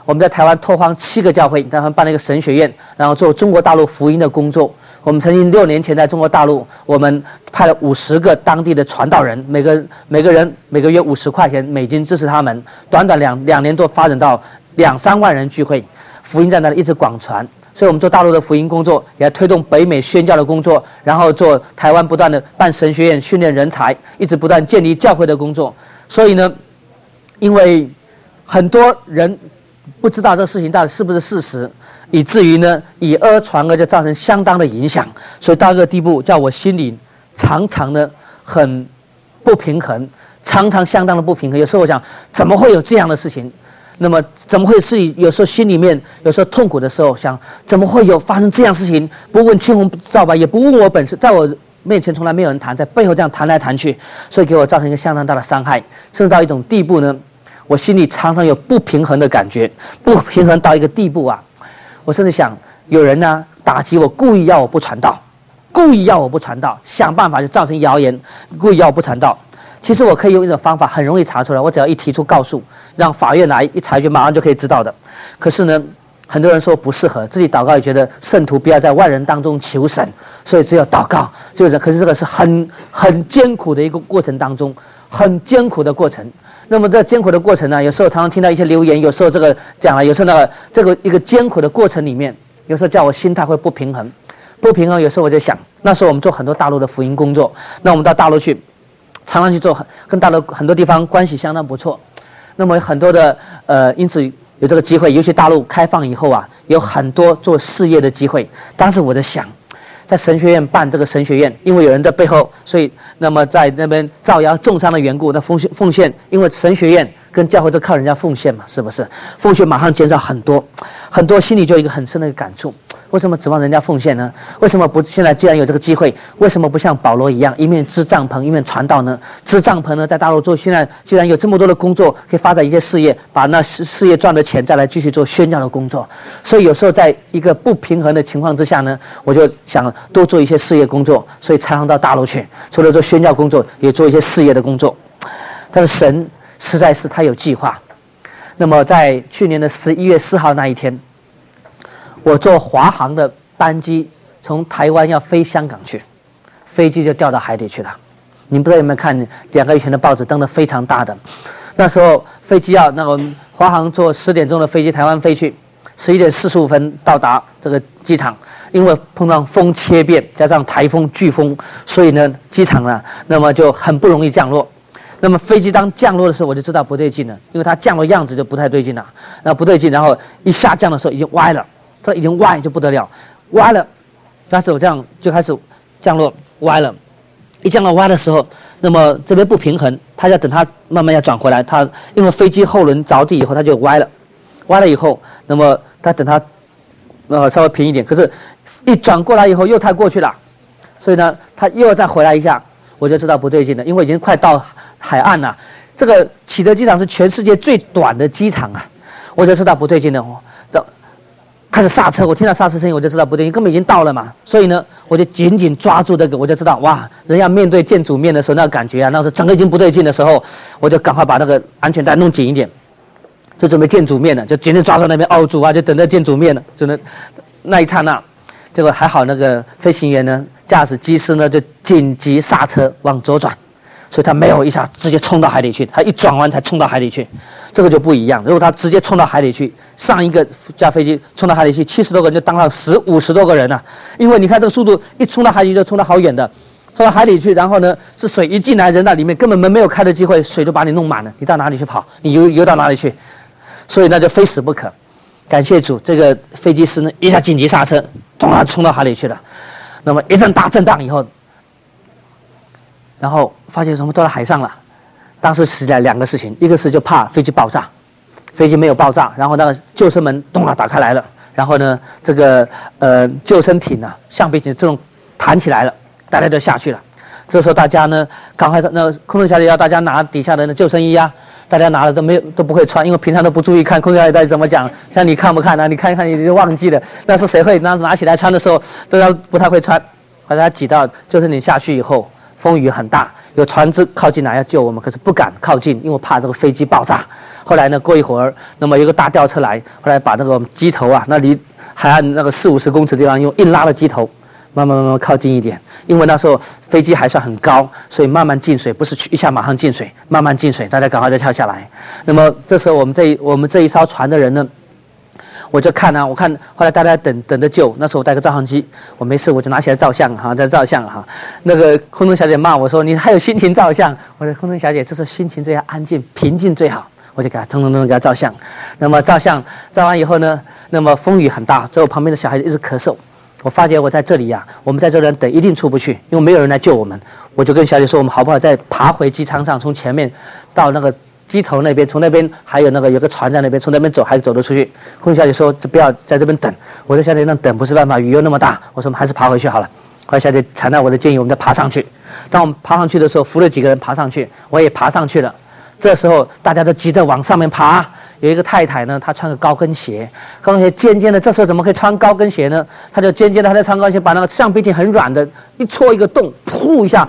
我们在台湾拓荒7个教会，台湾办了一个神学院，然后做中国大陆福音的工作。我们曾经6年前在中国大陆，我们派了50个当地的传道人，每个人每个月50块钱美金支持他们，短短两年多发展到2、3万人聚会，福音在那里一直广传。所以我们做大陆的福音工作，也推动北美宣教的工作，然后做台湾不断的办神学院训练人才，一直不断建立教会的工作。所以呢，因为很多人不知道这个事情到底是不是事实，以至于呢以讹传讹，就造成相当的影响。所以到这个地步，叫我心里常常呢很不平衡，常常相当的不平衡。有时候我想，怎么会有这样的事情？那么怎么会是有时候心里面有时候痛苦的时候，想怎么会有发生这样的事情？不问青红皂白，也不问我本事，在我面前从来没有人谈，在背后这样谈来谈去，所以给我造成一个相当大的伤害，甚至到一种地步呢，我心里常常有不平衡的感觉，不平衡到一个地步啊，我甚至想有人呢打击我，故意要我不传道，故意要我不传道，想办法就造成谣言，故意要我不传道。其实我可以用一种方法，很容易查出来，我只要一提出告诉，让法院来一裁决，马上就可以知道的。可是呢，很多人说不适合，自己祷告也觉得圣徒不要在外人当中求神，所以只有祷告。可是这个是很艰苦的一个过程当中，很艰苦的过程。那么这艰苦的过程呢，有时候常常听到一些留言，有时候这个讲了，有时候那个这个一个艰苦的过程里面，有时候叫我心态会不平衡，不平衡。有时候我就想，那时候我们做很多大陆的福音工作，那我们到大陆去。常常去做，跟大陆很多地方关系相当不错，那么很多的因此有这个机会，尤其大陆开放以后啊，有很多做事业的机会。当时我在想，在神学院办这个神学院，因为有人在背后，所以那么在那边造谣重伤的缘故，那奉献，因为神学院跟教会都靠人家奉献嘛，是不是？奉献马上减少很多，很多心里就有一个很深的感触。为什么指望人家奉献呢？为什么不现在既然有这个机会，为什么不像保罗一样，一面支帐篷，一面传道呢？支帐篷呢，在大陆做，现在既然有这么多的工作，可以发展一些事业，把那事业赚的钱再来继续做宣教的工作。所以有时候在一个不平衡的情况之下呢，我就想多做一些事业工作，所以常常到大陆去，除了做宣教工作，也做一些事业的工作。但是神实在是他有计划。那么在去年的11月4号那一天，我坐华航的班机从台湾要飞香港去，飞机就掉到海底去了。你们不知道有没有看2个月前的报纸登得非常大的，那时候飞机要那个华航坐10点钟的飞机台湾飞去，11点45分到达这个机场，因为碰到风切变，加上台风飓风，所以呢机场呢那么就很不容易降落。那么飞机当降落的时候，我就知道不对劲了，因为它降落样子就不太对劲了，那不对劲，然后一下降的时候已经歪了。这已经歪就不得了，歪了，开始我这样就开始降落歪了，一降落歪的时候，那么这边不平衡，它要等它慢慢要转回来，它因为飞机后轮着地以后它就歪了，歪了以后，那么它等它稍微平一点，可是一转过来以后又太过去了，所以呢它又要再回来一下，我就知道不对劲了，因为已经快到海岸了，这个启德机场是全世界最短的机场啊，我就知道不对劲了。开始刹车，我听到刹车声音我就知道不对，根本已经到了嘛。所以呢，我就紧紧抓住这个，我就知道哇，人要面对见主面的时候那个感觉啊，那是整个已经不对劲的时候，我就赶快把那个安全带弄紧一点，就准备见主面了，就紧紧抓住那边凹主啊，就等着见主面了。就那一刹那，结果还好，那个飞行员呢，驾驶机师呢就紧急刹车往左转，所以他没有一下直接冲到海里去，他一转弯才冲到海里去。这个就不一样，如果他直接冲到海里去，上一个架飞机冲到海里去，70多个人就当上50多个人了，因为你看这个速度，一冲到海里就冲到好远的，冲到海里去，然后呢是水一进来，人到里面根本门没有开的机会，水就把你弄满了，你到哪里去跑？你游到哪里去？所以那就非死不可。感谢主，这个飞机师呢一下紧急刹车，冲到海里去了。那么一阵大震荡以后，然后发现什么都在海上了。当时实在2个事情，一个是就怕飞机爆炸，飞机没有爆炸，然后那个救生门咚打开来了，然后呢这个救生艇啊橡皮艇这种弹起来了，大家都下去了。这时候大家呢赶快那空中小姐要大家拿底下的那救生衣啊，大家拿了都不会穿，因为平常都不注意看空中小姐到底怎么讲，像你看不看啊？你看一看你就忘记了。那时候谁会拿起来穿的时候都要不太会穿，把大家挤到救生艇下去以后，风雨很大。有船只靠近来要救我们，可是不敢靠近，因为怕这个飞机爆炸。 后来呢，过一会儿，那么有个大吊车来，后来把那个机头啊，那离海岸那个40-50公尺的地方，用硬拉的机头，慢慢靠近一点。因为那时候飞机还算很高，所以慢慢进水，不是一下马上进水，慢慢进水，大家赶快再跳下来。那么这时候我们这一艘船的人呢，我就看啊，我看后来大家等着救，那时候我带个照相机，我没事我就拿起来照相哈，在照相哈。那个空中小姐骂我说：“你还有心情照相？”我说：“空中小姐，这是心情最安静、平静最好。”我就给他通给他照相。那么照完以后呢，那么风雨很大，之后旁边的小孩子一直咳嗽。我发觉我在这里呀，我们在这里等一定出不去，因为没有人来救我们。我就跟小姐说，我们好不好再爬回机舱上，从前面到那个机头那边，从那边还有有个船在那边，从那边走还走得出去。空小姐说不要在这边等。我说小姐，那等不是办法，雨又那么大。我说我们还是爬回去好了。后来小姐采纳我的建议，我们再爬上去。当我们爬上去的时候，扶了几个人爬上去，我也爬上去了。这时候大家都急着往上面爬。有一个太太呢，她穿个高跟鞋尖尖的。这时候怎么可以穿高跟鞋呢？她就尖尖的，她在穿高跟鞋，把那个橡皮筋很软的，一戳一个洞，噗一下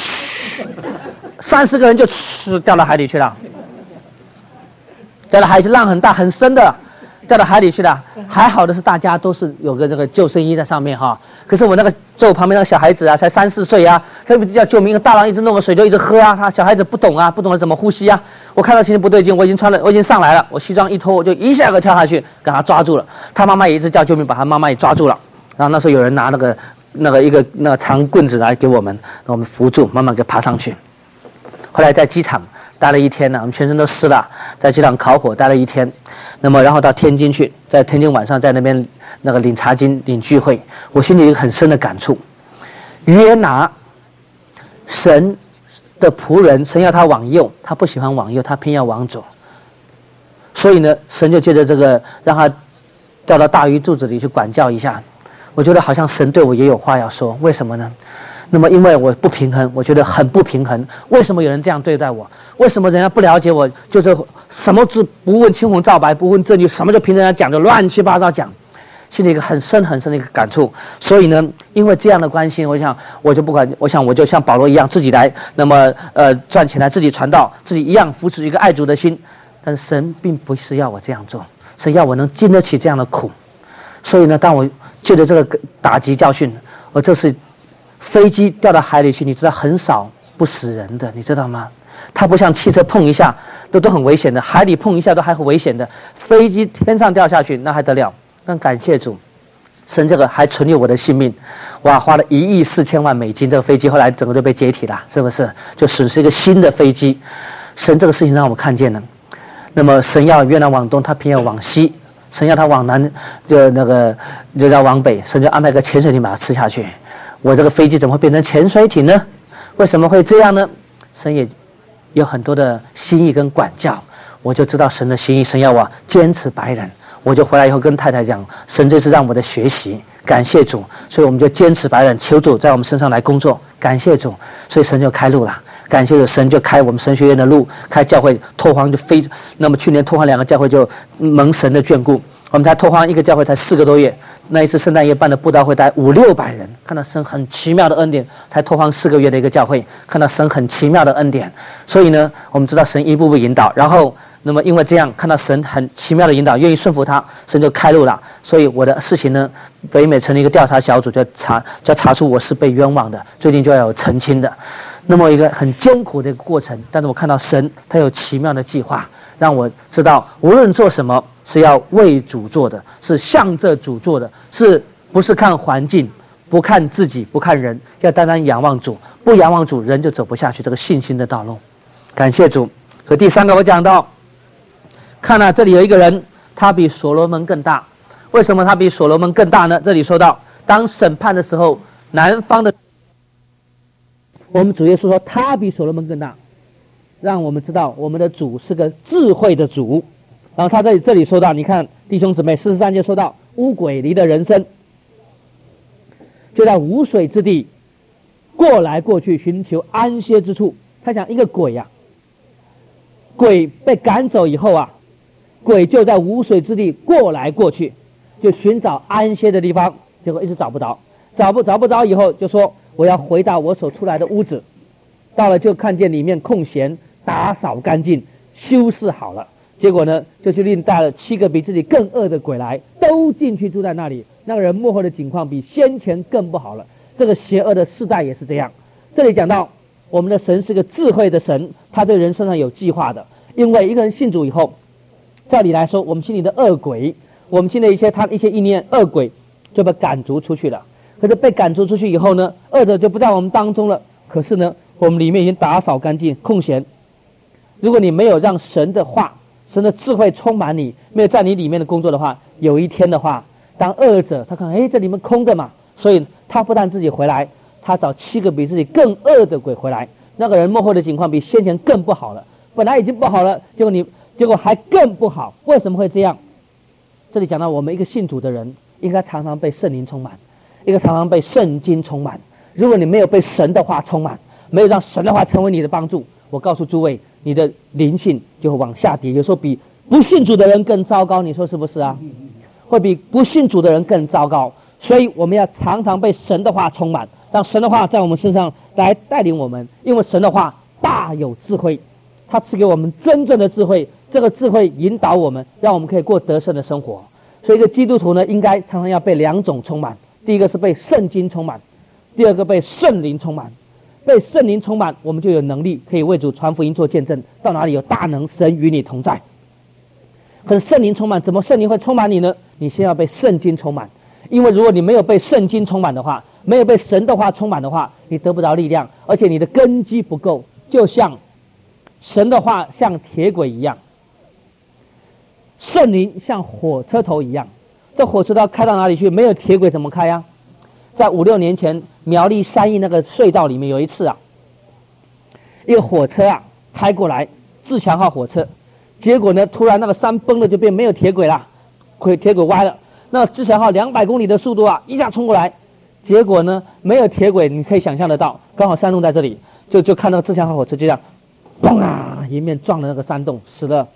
，30个人就掉到海里去了。掉到海里去，浪很大很深的，掉到海里去了。还好的是大家都是有个这个救生衣在上面哈。可是我那个坐我旁边那个小孩子啊，才3-4岁啊，他不叫救命，大浪一直弄个水就一直喝啊，他小孩子不懂啊，不懂得怎么呼吸啊。我看到情形不对劲，我已经上来了，我西装一脱，我就一下子跳下去，给他抓住了。他妈妈也一直叫救命，把他妈妈也抓住了。然后那时候有人拿那个长棍子来给我们扶住，慢慢给爬上去。后来在机场待了1天呢，我们全身都湿了，在机场烤火待了1天。那么然后到天津去，在天津晚上在那边领茶经领聚会，我心里有一个很深的感触。约拿，神的仆人，神要他往右，他不喜欢往右，他偏要往左。所以呢，神就借着这个让他掉到大鱼肚子里去管教一下。我觉得好像神对我也有话要说，为什么呢？那么因为我不平衡，我觉得很不平衡。为什么有人这样对待我？为什么人家不了解我？就是什么字不问青红皂白，不问证据，什么就凭人家讲，就乱七八糟讲。心里一个很深很深的一个感触。所以呢，因为这样的关系，我想我就像保罗一样，自己来，那么赚钱来，自己传道，自己一样扶持一个爱主的心。但是神并不是要我这样做，神要我能经得起这样的苦。所以呢，当我借着这个打击教训，我这是飞机掉到海里去，你知道很少不死人的，你知道吗？它不像汽车碰一下都很危险的，海里碰一下都还很危险的，飞机天上掉下去那还得了？但感谢主，神这个还存留我的性命。哇，花了1亿4千万美金，这个飞机后来整个都被解体了，是不是？就损失一个新的飞机。神这个事情让我们看见了。那么神要约拿往东，他偏要往西；神要他往南，就要往北。神就安排个潜水艇把它吃下去。我这个飞机怎么会变成潜水艇呢？为什么会这样呢？神也有很多的心意跟管教，我就知道神的心意。神要我坚持白人，我就回来以后跟太太讲，神这是让我的学习，感谢主，所以我们就坚持白人，求主在我们身上来工作，感谢主，所以神就开路了。感谢主，神就开我们神学院的路，开教会拓荒就飞。那么去年拓荒2个教会就蒙神的眷顾，我们才拓荒1个教会才4个多月，那一次圣诞夜办的布道会大概500-600人，看到神很奇妙的恩典，才拓荒4个月的一个教会，看到神很奇妙的恩典。所以呢，我们知道神一步步引导，然后那么因为这样看到神很奇妙的引导，愿意顺服他，神就开路了。所以我的事情呢，北美成立一个调查小组，就查出我是被冤枉的，最近就要有澄清的。那么一个很艰苦的一个过程，但是我看到神他有奇妙的计划，让我知道无论做什么是要为主做的，是向着主做的，是不是看环境，不看自己，不看人，要单单仰望主，不仰望主人就走不下去这个信心的道路。感谢主。所以第3个我讲到，看了这里有一个人，他比所罗门更大。为什么他比所罗门更大呢？这里说到当审判的时候，南方的我们主耶稣说他比所罗门更大，让我们知道我们的主是个智慧的主。然后他在这里说到，你看弟兄姊妹43节说到乌鬼离的人生，就在无水之地过来过去寻求安歇之处。他想一个鬼啊，鬼被赶走以后啊，鬼就在无水之地过来过去，就寻找安歇的地方，结果一直找不着，找不着以后就说我要回到我所出来的屋子，到了就看见里面空闲，打扫干净，修饰好了， 结果呢，就去另带了7个比自己更恶的鬼来，都进去住在那里。那个人末后的境况比先前更不好了。这个邪恶的世代也是这样。这里讲到我们的神是个智慧的神，他对人身上有计划的。因为一个人信主以后，照理来说，我们心里的恶鬼，我们心里他一些意念恶鬼就被赶逐出去了。可是被赶逐出去以后呢，恶者就不在我们当中了。可是呢，我们里面已经打扫干净，空闲。如果你没有让神的话、神的智慧充满你，没有在你里面的工作的话，有一天的话，当恶者他看，这里面空的嘛，所以他不但自己回来，他找7个比自己更恶的鬼回来。那个人末后的情况比先前更不好了，本来已经不好了，结果还更不好。为什么会这样？这里讲到我们一个信主的人，应该常常被圣灵充满，一个常常被圣经充满。如果你没有被神的话充满，没有让神的话成为你的帮助，我告诉诸位，你的灵性就会往下跌，有时候比不信主的人更糟糕，你说是不是啊？会比不信主的人更糟糕。所以我们要常常被神的话充满，让神的话在我们身上来带领我们。因为神的话大有智慧，他赐给我们真正的智慧，这个智慧引导我们，让我们可以过得胜的生活。所以一个基督徒呢，应该常常要被2种充满。第一个是被圣经充满，第二个被圣灵充满。被圣灵充满，我们就有能力可以为主传福音做见证，到哪里有大能，神与你同在。可是圣灵充满，怎么圣灵会充满你呢？你先要被圣经充满。因为如果你没有被圣经充满的话，没有被神的话充满的话，你得不着力量，而且你的根基不够。就像神的话像铁轨一样，圣灵像火车头一样。这火车头开到哪里去？没有铁轨怎么开啊？在5、6年前，苗栗3义那个隧道里面有一次啊，一个火车啊开过来，自强号火车，结果呢，突然那个山崩了，就变没有铁轨了，铁轨歪了。那自强号200公里的速度啊，一下冲过来，结果呢，没有铁轨，你可以想象得到，刚好山洞在这里，就看那个自强号火车就这样，砰啊，迎面撞了那个山洞，死了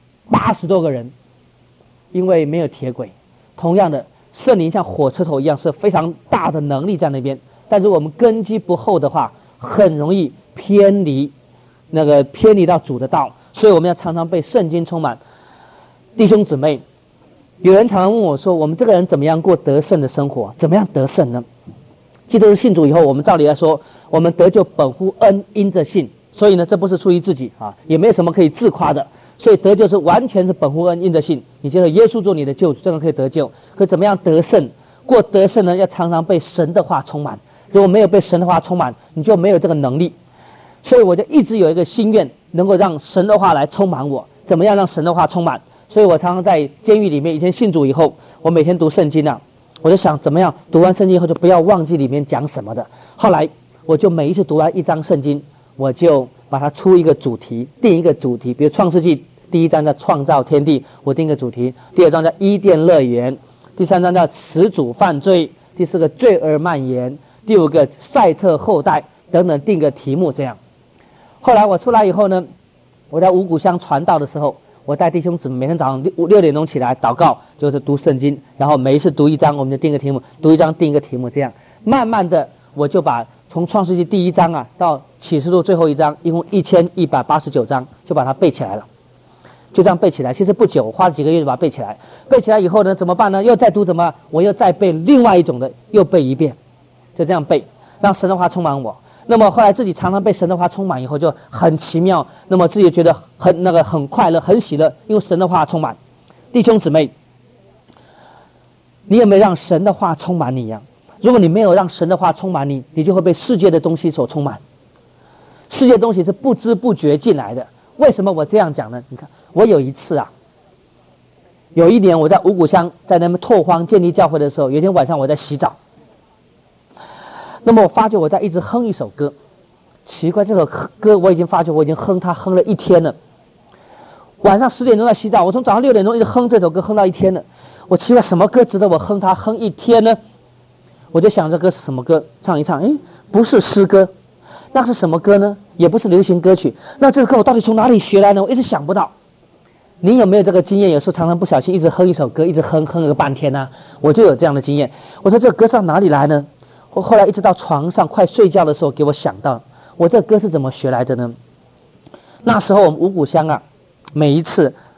80多个人，因为没有铁轨。同样的，圣灵像火车头一样，是非常大的能力在那边，但是我们根基不厚的话，很容易偏离到主的道。所以我们要常常被圣经充满。弟兄姊妹，有人常常问我说，我们这个人怎么样过得胜的生活？怎么样得胜呢？基督徒信主以后，我们照理来说，我们得救本乎恩，因着信。所以呢，这不是出于自己啊，也没有什么可以自夸的。所以得救是完全是本乎恩，因着信。你接受耶稣做你的救主，这个可以得救。可怎么样得胜？过得胜呢，要常常被神的话充满。如果没有被神的话充满，你就没有这个能力。所以我就一直有一个心愿，能够让神的话来充满我。怎么样让神的话充满？所以我常常在监狱里面，以前信主以后，我每天读圣经啊，我就想怎么样读完圣经以后就不要忘记里面讲什么的。后来我就每一次读完一章圣经，我就把它出一个主题，定一个主题。比如创世纪第1章叫创造天地，我定一个主题；第2章叫伊甸乐园；第3章叫始祖犯罪；第4个罪恶蔓延；第5个赛特后代等等，定个题目这样。后来我出来以后呢，我在五谷乡传道的时候，我带弟兄姊妹每天早上6点钟起来祷告，就是读圣经，然后每一次读1章，我们就定个题目，读1章定一个题目，这样慢慢的我就把从创世纪第1章啊到启示录最后1章，一共1189章，就把它背起来了。就这样背起来，其实不久，我花了几个月就把它背起来。背起来以后呢，怎么办呢？又再读怎么？我又再背另外一种的，又背一遍，就这样背，让神的话充满我。那么后来自己常常被神的话充满以后，就很奇妙。那么自己觉得很快乐，很喜乐，因为神的话充满。弟兄姊妹，你有没有让神的话充满你呀？如果你没有让神的话充满你，你就会被世界的东西所充满。世界的东西是不知不觉进来的。为什么我这样讲呢？你看，我有一次啊，有一年我在五谷乡在那边拓荒建立教会的时候，有一天晚上我在洗澡，那么我发觉我在一直哼一首歌，奇怪，这首歌我已经发觉我已经哼它哼了1天了。晚上10点钟在洗澡，我从早上6点钟一直哼这首歌哼到1天了。我奇怪，什么歌值得我哼它哼1天呢？我就想这歌是什么歌，唱一唱，不是诗歌，那是什么歌呢？也不是流行歌曲。那这个歌我到底从哪里学来呢？我一直想不到。你有没有这个经验？有时候常常不小心一直哼一首歌，一直哼了个半天呢？我就有这样的经验。我说这个歌上哪里来呢？我后来一直到床上快睡觉的时候，给我想到，我这个歌是怎么学来的呢？那时候我们五谷乡啊，每一次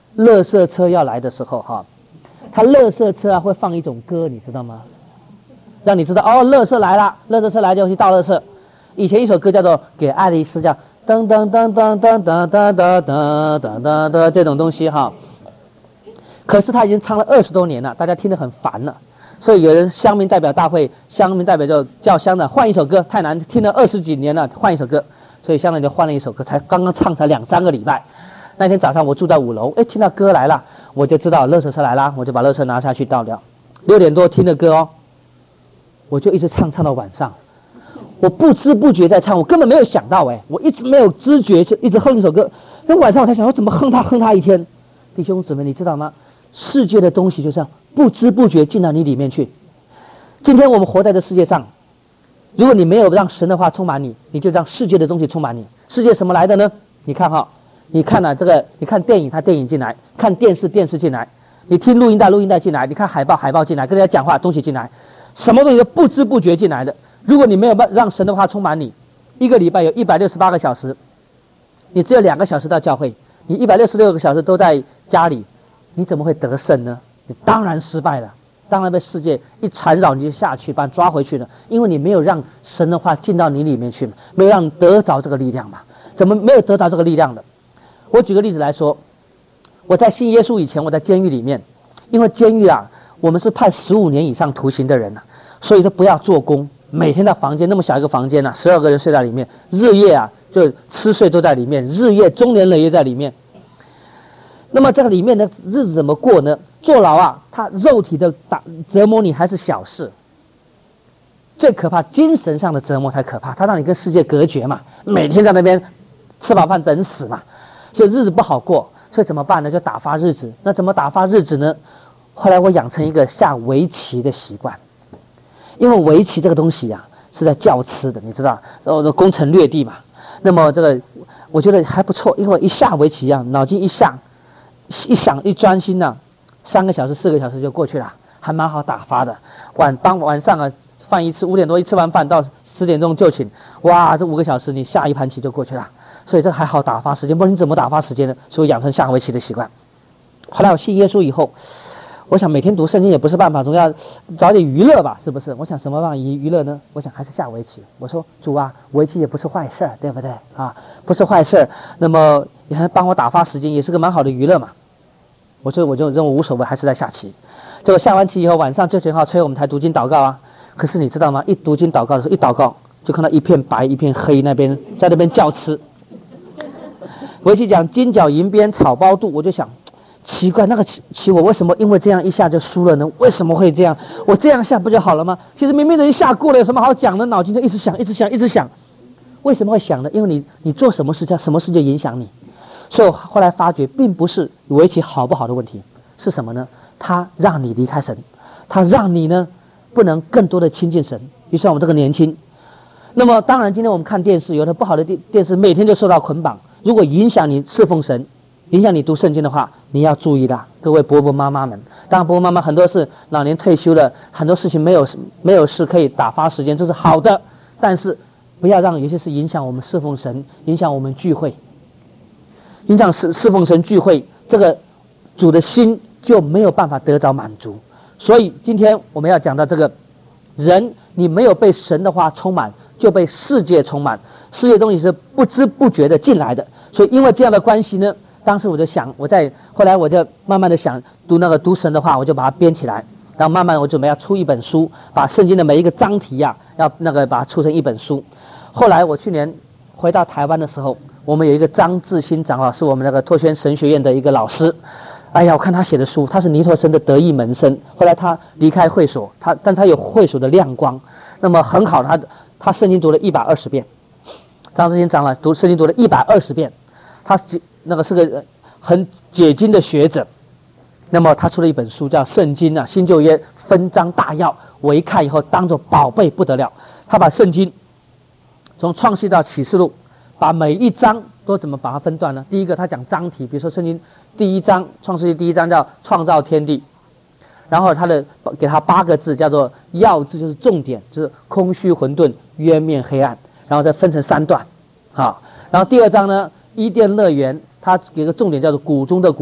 垃圾车要来的时候哈，他垃圾车会放一种歌，你知道吗？让你知道哦，垃圾来了，垃圾车来就去倒垃圾。以前一首歌叫做《给爱丽丝》，叫噔噔噔噔噔噔噔噔噔噔噔这种东西哈。可是他已经唱了20多年了，大家听得很烦了。所以有人乡民代表大会，乡民代表就叫乡长换一首歌，太难听了20几年了，换一首歌。所以乡长就换了一首歌，才刚刚唱才2-3个礼拜。那天早上我住在5楼，听到歌来了，我就知道垃圾车来了，我就把垃圾拿下去倒掉。6点多听的歌哦，我就一直唱到晚上。我不知不觉在唱，我根本没有想到我一直没有知觉，就一直哼一首歌。那晚上我才想，我怎么哼它一天？弟兄姊妹，你知道吗？世界的东西就这样不知不觉进到你里面去。今天我们活在这世界上，如果你没有让神的话充满你，你就让世界的东西充满你。世界什么来的呢？你看哈，你看这个，你看电影，它电影进来；看电视，电视进来；你听录音带，录音带进来；你看海报，海报进来；跟人家讲话，东西进来，什么东西都不知不觉进来的。如果你没有让神的话充满你，一个礼拜有168个小时，你只有2个小时到教会，你166个小时都在家里，你怎么会得胜呢？你当然失败了，当然被世界一缠绕你就下去，把你抓回去了，因为你没有让神的话进到你里面去，没有让你得着这个力量嘛。怎么没有得到这个力量的？我举个例子来说，我在信耶稣以前，我在监狱里面，因为监狱啊，我们是判15年以上徒刑的人啊，所以都不要做工，每天在房间那么小一个房间啊，12个人睡在里面，日夜啊就吃睡都在里面，日夜终年累月在里面。那么这个里面的日子怎么过呢？坐牢啊，他肉体的折磨你还是小事，最可怕精神上的折磨才可怕，他让你跟世界隔绝嘛，每天在那边吃饱饭等死嘛，所以日子不好过。所以怎么办呢？就打发日子。那怎么打发日子呢？后来我养成一个下围棋的习惯，因为围棋这个东西啊是在较吃的，你知道，攻城略地嘛。那么这个我觉得还不错，因为一下围棋啊，脑筋一想一专心呢，3个小时4个小时就过去了，还蛮好打发的。晚上啊，饭一吃5点多一吃完饭到10点钟就寝，哇，这5个小时你下一盘棋就过去了，所以这还好打发时间。不然你怎么打发时间呢？所以我养成下围棋的习惯。后来我信耶稣以后，我想每天读圣经也不是办法，总要找点娱乐吧，是不是？我想什么办法娱乐呢？我想还是下围棋。我说主啊，围棋也不是坏事，对不对啊？不是坏事，那么也还帮我打发时间，也是个蛮好的娱乐嘛。我就认为无所谓，还是在下棋。结果下完棋以后，晚上9点号催我们才读经祷告啊。可是你知道吗？一读经祷告的时候，一祷告就看到一片白一片黑，在那边叫吃。围棋讲金角银边草包肚，我就想奇怪，那个棋我为什么因为这样一下就输了呢？为什么会这样？我这样下不就好了吗？其实明明的一下过了，有什么好讲的？脑筋就一直想。为什么会想呢？因为你做什么事情，什么事就影响你。所以我后来发觉，并不是围棋好不好的问题，是什么呢？它让你离开神，它让你呢不能更多的亲近神。比如说我们这个年轻，那么当然今天我们看电视，有的不好的电视每天就受到捆绑，如果影响你侍奉神，影响你读圣经的话，你要注意的，各位伯伯妈妈们。当然伯伯妈妈很多是老年退休了，很多事情没有事可以打发时间，这是好的，但是不要让有些事影响我们侍奉神，影响我们聚会。影响侍奉神聚会，这个主的心就没有办法得着满足。所以今天我们要讲到这个人，你没有被神的话充满，就被世界充满，世界东西是不知不觉的进来的。所以因为这样的关系呢，当时我就想，后来我就慢慢的想读神的话，我就把它编起来，然后慢慢我准备要出一本书，把圣经的每一个章题啊，要把它出成一本书。后来我去年回到台湾的时候，我们有一个张志新长老，是我们那个拓宣神学院的一个老师。哎呀，我看他写的书，他是尼陀生的得意门生。后来他离开会所，但他有会所的亮光，那么很好。他圣经读了120遍，张志新长老读圣经读了120遍，他是个很解经的学者。那么他出了一本书叫《圣经》啊，新旧约分章大要，我一看以后当作宝贝不得了。他把圣经从创世到启示录，把每一章都怎么把它分段呢？第一个他讲章题，比如说圣经第1章，创世纪第1章叫创造天地，然后给他8个字叫做要字，就是重点，就是空虚混沌渊面黑暗，然后再分成3段，好。然后第2章呢，伊甸乐园，他给个重点叫做谷中的谷，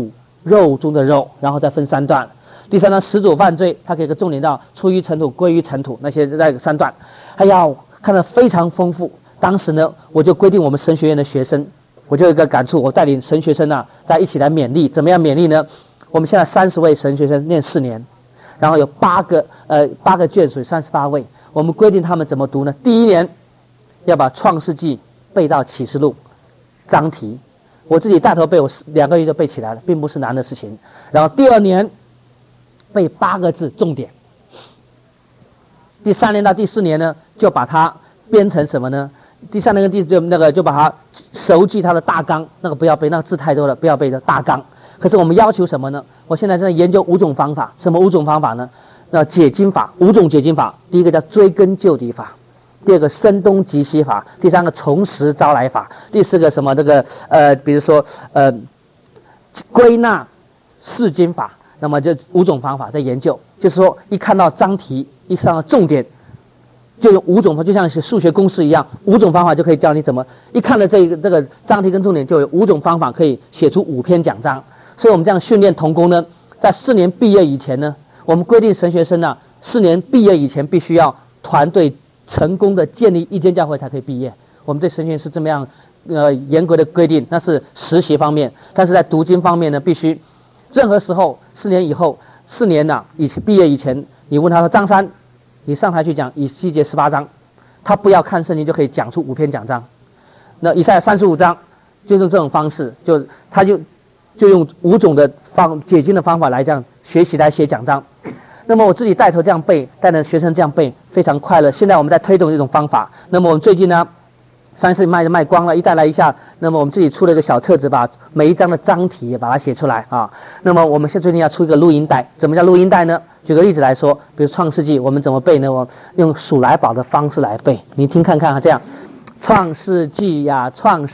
肉中的肉，然后再分3段。第3段始祖犯罪，它给个重点到出于尘土归于尘土，那些在3段，哎呀，看得非常丰富。当时呢，我就规定我们神学院的学生，我就有一个感触，我带领神学生啊，大家一起来勉励。怎么样勉励呢？我们现在30位神学生念4年，然后有8个卷属于38位。我们规定他们怎么读呢？第1年要把创世纪背到启示录章题，我自己带头背，我2个月就背起来了，并不是难的事情。然后第2年背8个字重点，第3年到第4年呢，就把它编成什么呢？第3年跟就把它熟记它的大纲，那个不要背，那个字太多了，不要背的大纲。可是我们要求什么呢？我现在正在研究5种方法，什么5种方法呢？那解经法，5种解经法。第一个叫追根究底法，第2个声东击西法，第3个从实招来法，第4个什么比如说归纳释经法。那么这5种方法在研究，就是说一看到章题，一看到重点，就用5种方法，就像是数学公式一样，5种方法就可以教你怎么一看了这个章题跟重点，就有5种方法可以写出5篇讲章。所以我们这样训练同工呢，在4年毕业以前呢，我们规定神学生呢，4年毕业以前必须要团队成功的建立一间教会才可以毕业。我们对神学院是这么样严格的规定，那是实习方面。但是在读经方面呢，必须任何时候4年以后，4年呢毕业以前，你问他说张三，你上台去讲以西结18章，他不要看圣经就可以讲出5篇讲章。那以赛亚35章就是这种方式，他就用5种的解经的方法来这样学习来写讲章。那么我自己带头这样背，带着学生这样背，非常快乐。现在我们在推动这种方法。那么我们最近呢，3、4卖光了，一带来一下。那么我们自己出了一个小册子，把每一章的章题把它写出来啊。那么我们现在最近要出一个录音带，怎么叫录音带呢？举个例子来说，比如创世纪，我们怎么背呢？我用数来宝的方式来背，你听看看啊，这样，创世纪呀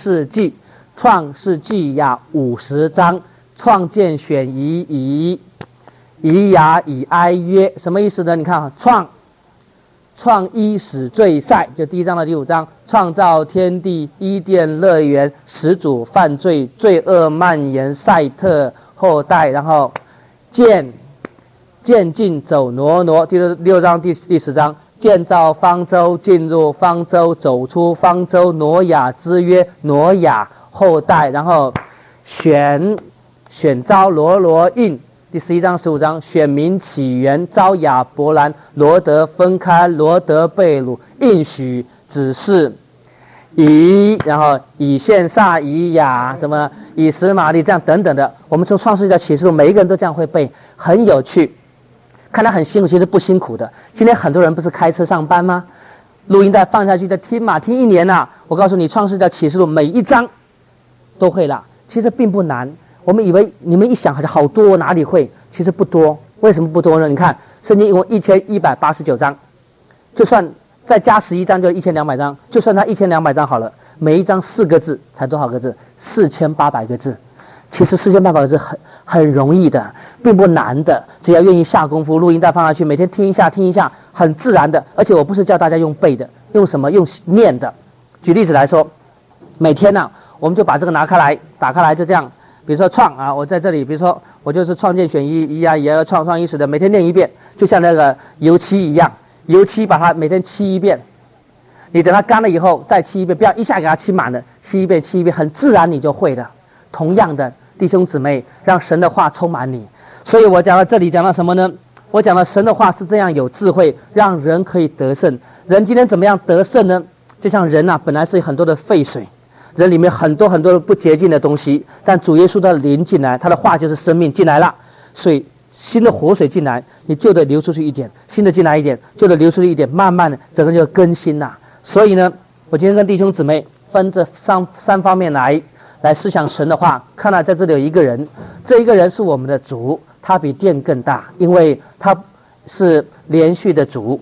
，50章，创建选以雅以哀约，什么意思呢？你看啊，创伊始最赛，就第1章到第5章，创造天地，伊甸乐园，始祖犯罪，罪恶蔓延，赛特后代，然后渐进走挪，第6章第10章，建造方舟，进入方舟，走出方舟，挪亚之约，挪亚后代，然后选召罗印。第11章、15章，选民起源，招亚伯兰，罗德分开，罗德被掳，应许指示，然后以线撒以雅，什么以实玛利，这样等等的。我们从创世纪到启示录，每一个人都这样会背，很有趣。看他很辛苦，其实不辛苦的。今天很多人不是开车上班吗？录音带放下去再听嘛，听1年啊。我告诉你，创世纪到启示录每一章都会了，其实并不难。我们以为你们一想好像好多，哪里会？其实不多。为什么不多呢？你看圣经一共1189章，就算再加11章就1200章，就算它1200章好了，每一章4个字，才多少个字？4800个字。其实4800个字很容易的，并不难的，只要愿意下功夫，录音带放下去，每天听一下，很自然的。而且我不是叫大家用背的，用什么？用念的。举例子来说，每天呢，我们就把这个打开来就这样。比如说创啊，我在这里，比如说我就是创建选一啊，也要创意识的，每天念1遍，就像那个油漆一样，油漆把它每天漆1遍，你等它干了以后再漆1遍，不要一下给它漆满了，漆一遍，很自然你就会了。同样的，弟兄姊妹，让神的话充满你。所以我讲到这里，讲到什么呢？我讲到神的话是这样有智慧，让人可以得胜。人今天怎么样得胜呢？就像人啊，本来是很多的废水。人里面很多的不洁净的东西，但主耶稣的灵进来，他的话就是生命进来了，水新的活水进来，你就得流出去一点，新的进来一点，就得流出去一点，慢慢的整个就更新了。所以呢，我今天跟弟兄姊妹分这三方面来思想神的话。看到在这里有一个人，这一个人是我们的主，他比殿更大，因为他是连续的主，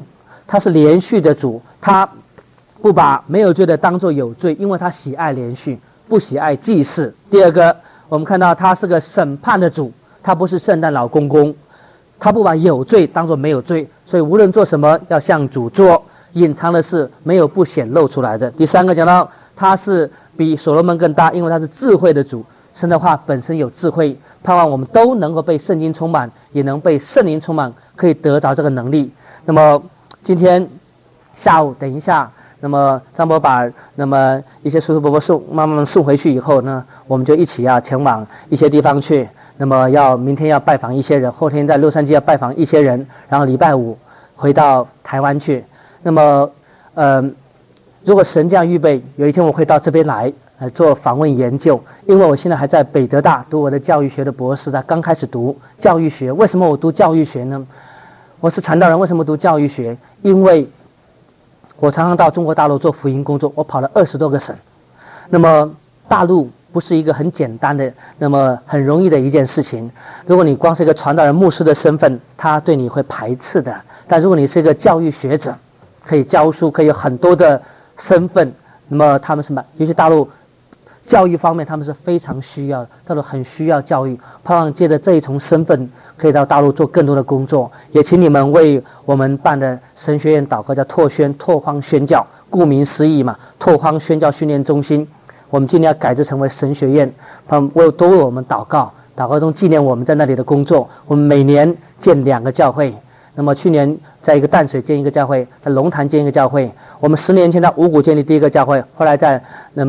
他不把没有罪的当作有罪，因为他喜爱连续，不喜爱祭祀。第2个，我们看到他是个审判的主，他不是圣诞老公公，他不把有罪当作没有罪，所以无论做什么要向主做，隐藏的事没有不显露出来的。第3个讲到他是比所罗门更大，因为他是智慧的主，神的话本身有智慧， 盼望我们都能够被圣经充满，也能被圣灵充满，可以得着这个能力。那么今天下午等一下，那么张伯把那么一些叔叔伯伯妈妈们送回去以后呢，我们就一起要前往一些地方去。那么明天要拜访一些人，后天在洛杉矶要拜访一些人，然后礼拜五回到台湾去。那么如果神这样预备，有一天我会到这边来做访问研究，因为我现在还在北德大读我的教育学的博士，他刚开始读教育学。为什么我读教育学呢？我是传道人，为什么读教育学？因为我常常到中国大陆做福音工作，我跑了20多个省。那么大陆不是一个很简单的，那么很容易的一件事情。如果你光是一个传道人、牧师的身份，他对你会排斥的。但如果你是一个教育学者，可以教书，可以有很多的身份，那么他们是尤其大陆教育方面，他们是非常需要，大陆很需要教育。盼望借着这一重身份，可以到大陆做更多的工作。也请你们为我们办的神学院祷告，叫拓荒宣教，顾名思义嘛，拓荒宣教训练中心。我们今天要改制成为神学院，多为我们祷告，祷告中纪念我们在那里的工作。我们每年建2个教会，那么去年在一个淡水建一个教会，在龙潭建一个教会。我们10年前在五股建立第1个教会，后来在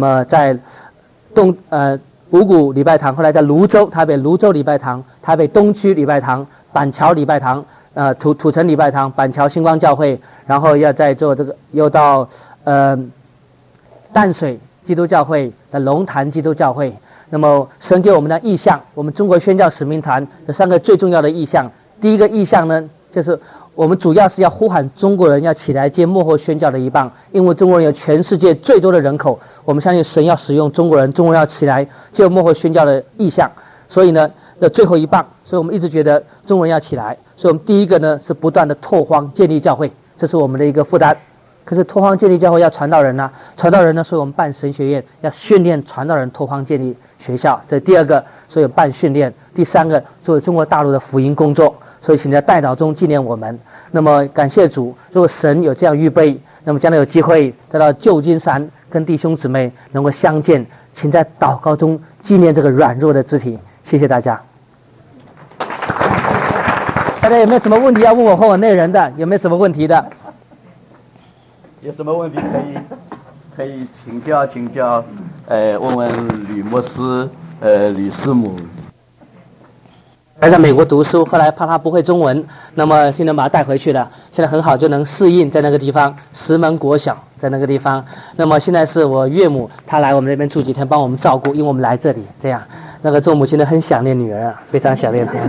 五股礼拜堂，后来在台北泸州礼拜堂，台北东区礼拜堂，板桥礼拜堂，土城礼拜堂，板桥星光教会，然后要再做这个，又到淡水基督教会的龙潭基督教会。那么神给我们的意向，我们中国宣教使命团有3个最重要的意向。第一个意向呢，就是我们主要是要呼喊中国人要起来接幕后宣教的一棒，因为中国人有全世界最多的人口，我们相信神要使用中国人要起来接幕后宣教的意向。所以呢，最后一棒，所以我们一直觉得中国人要起来，所以我们第一个呢是不断的拓荒建立教会，这是我们的一个负担。可是拓荒建立教会要传道人啊，传道人呢，所以我们办神学院，要训练传道人，拓荒建立学校，这是第2个，所以办训练。第3个，作为中国大陆的福音工作，所以请在代祷中纪念我们。那么感谢主，如果神有这样预备，那么将来有机会再到旧金山跟弟兄姊妹能够相见，请在祷告中纪念这个软弱的肢体。谢谢大家。大家有没有什么问题要问我或我内人的？有没有什么问题的？ 有什么问题可以请教，问问吕牧师，吕师母。 还在美国读书，后来怕他不会中文，那么现在把他带回去了，现在很好，就能适应在那个地方，石门国小在那个地方。那么现在是我岳母，她来我们那边住几天，帮我们照顾，因为我们来这里这样。那个做母亲的很想念女儿啊，非常想念她。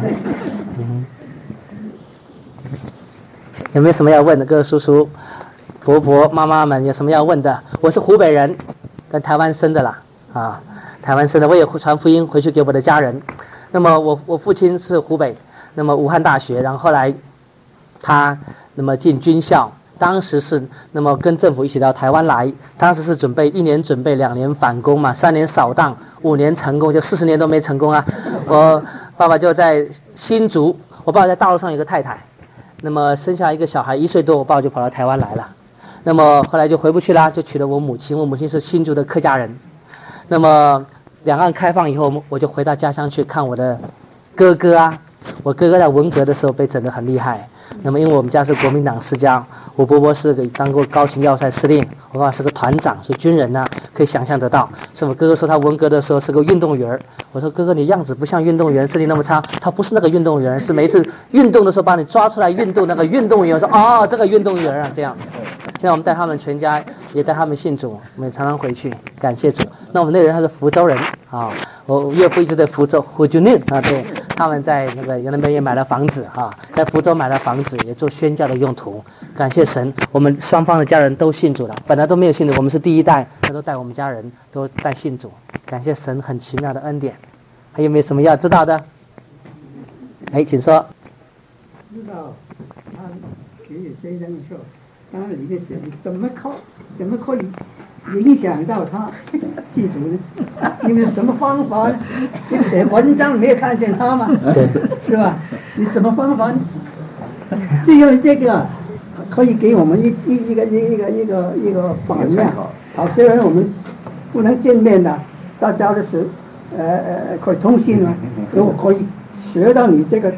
有没有什么要问的？各位叔叔、伯伯、妈妈们有什么要问的？我是湖北人，跟台湾生的啦，台湾生的，我也传福音回去给我的家人。那么我父亲是湖北，那么武汉大学，然后后来他那么进军校，当时是那么跟政府一起到台湾来，当时是准备1年准备2年反攻嘛，3年扫荡，5年成功，就40年都没成功啊。我爸爸就在新竹，我爸爸在大陆上有个太太，那么生下一个小孩1岁多，我爸爸就跑到台湾来了。那么后来就回不去啦，就娶了我母亲，我母亲是新竹的客家人。那么两岸开放以后，我就回到家乡去看我的哥哥啊。我哥哥在文革的时候被整得很厉害。那么因为我们家是国民党世家，我伯伯是个当过高勤要塞司令，我爸爸是个团长，是军人啊，可以想象得到。所以我哥哥说他文革的时候是个运动员。我说哥哥你样子不像运动员，身体那么差。他不是那个运动员，是每次运动的时候把你抓出来运动那个运动员。我说哦，这个运动员啊，这样。现在我们带他们全家，也带他们信主，我们也常常回去，感谢主。那我们那人他是福州人啊，我岳父一直在福州福州宁啊，对，他们在那个那边也买了房子啊，在福州买了房子，也做宣教的用途。感谢神，我们双方的家人都信主了，本来都没有信主，我们是第一代，他都带我们家人都带信主，感谢神很奇妙的恩典。还有没有什么要知道的？哎，请说。 知道他给予学生的时候，当然一个写怎么可以影响到他信主呢？你们什么方法呢？你写文章没有看见他吗？ 对， 是吧？你什么方法呢？只有这个可以给我们一个榜样。好，虽然我们不能见面的，到教的时可以通信啊，所以我可以学到你这个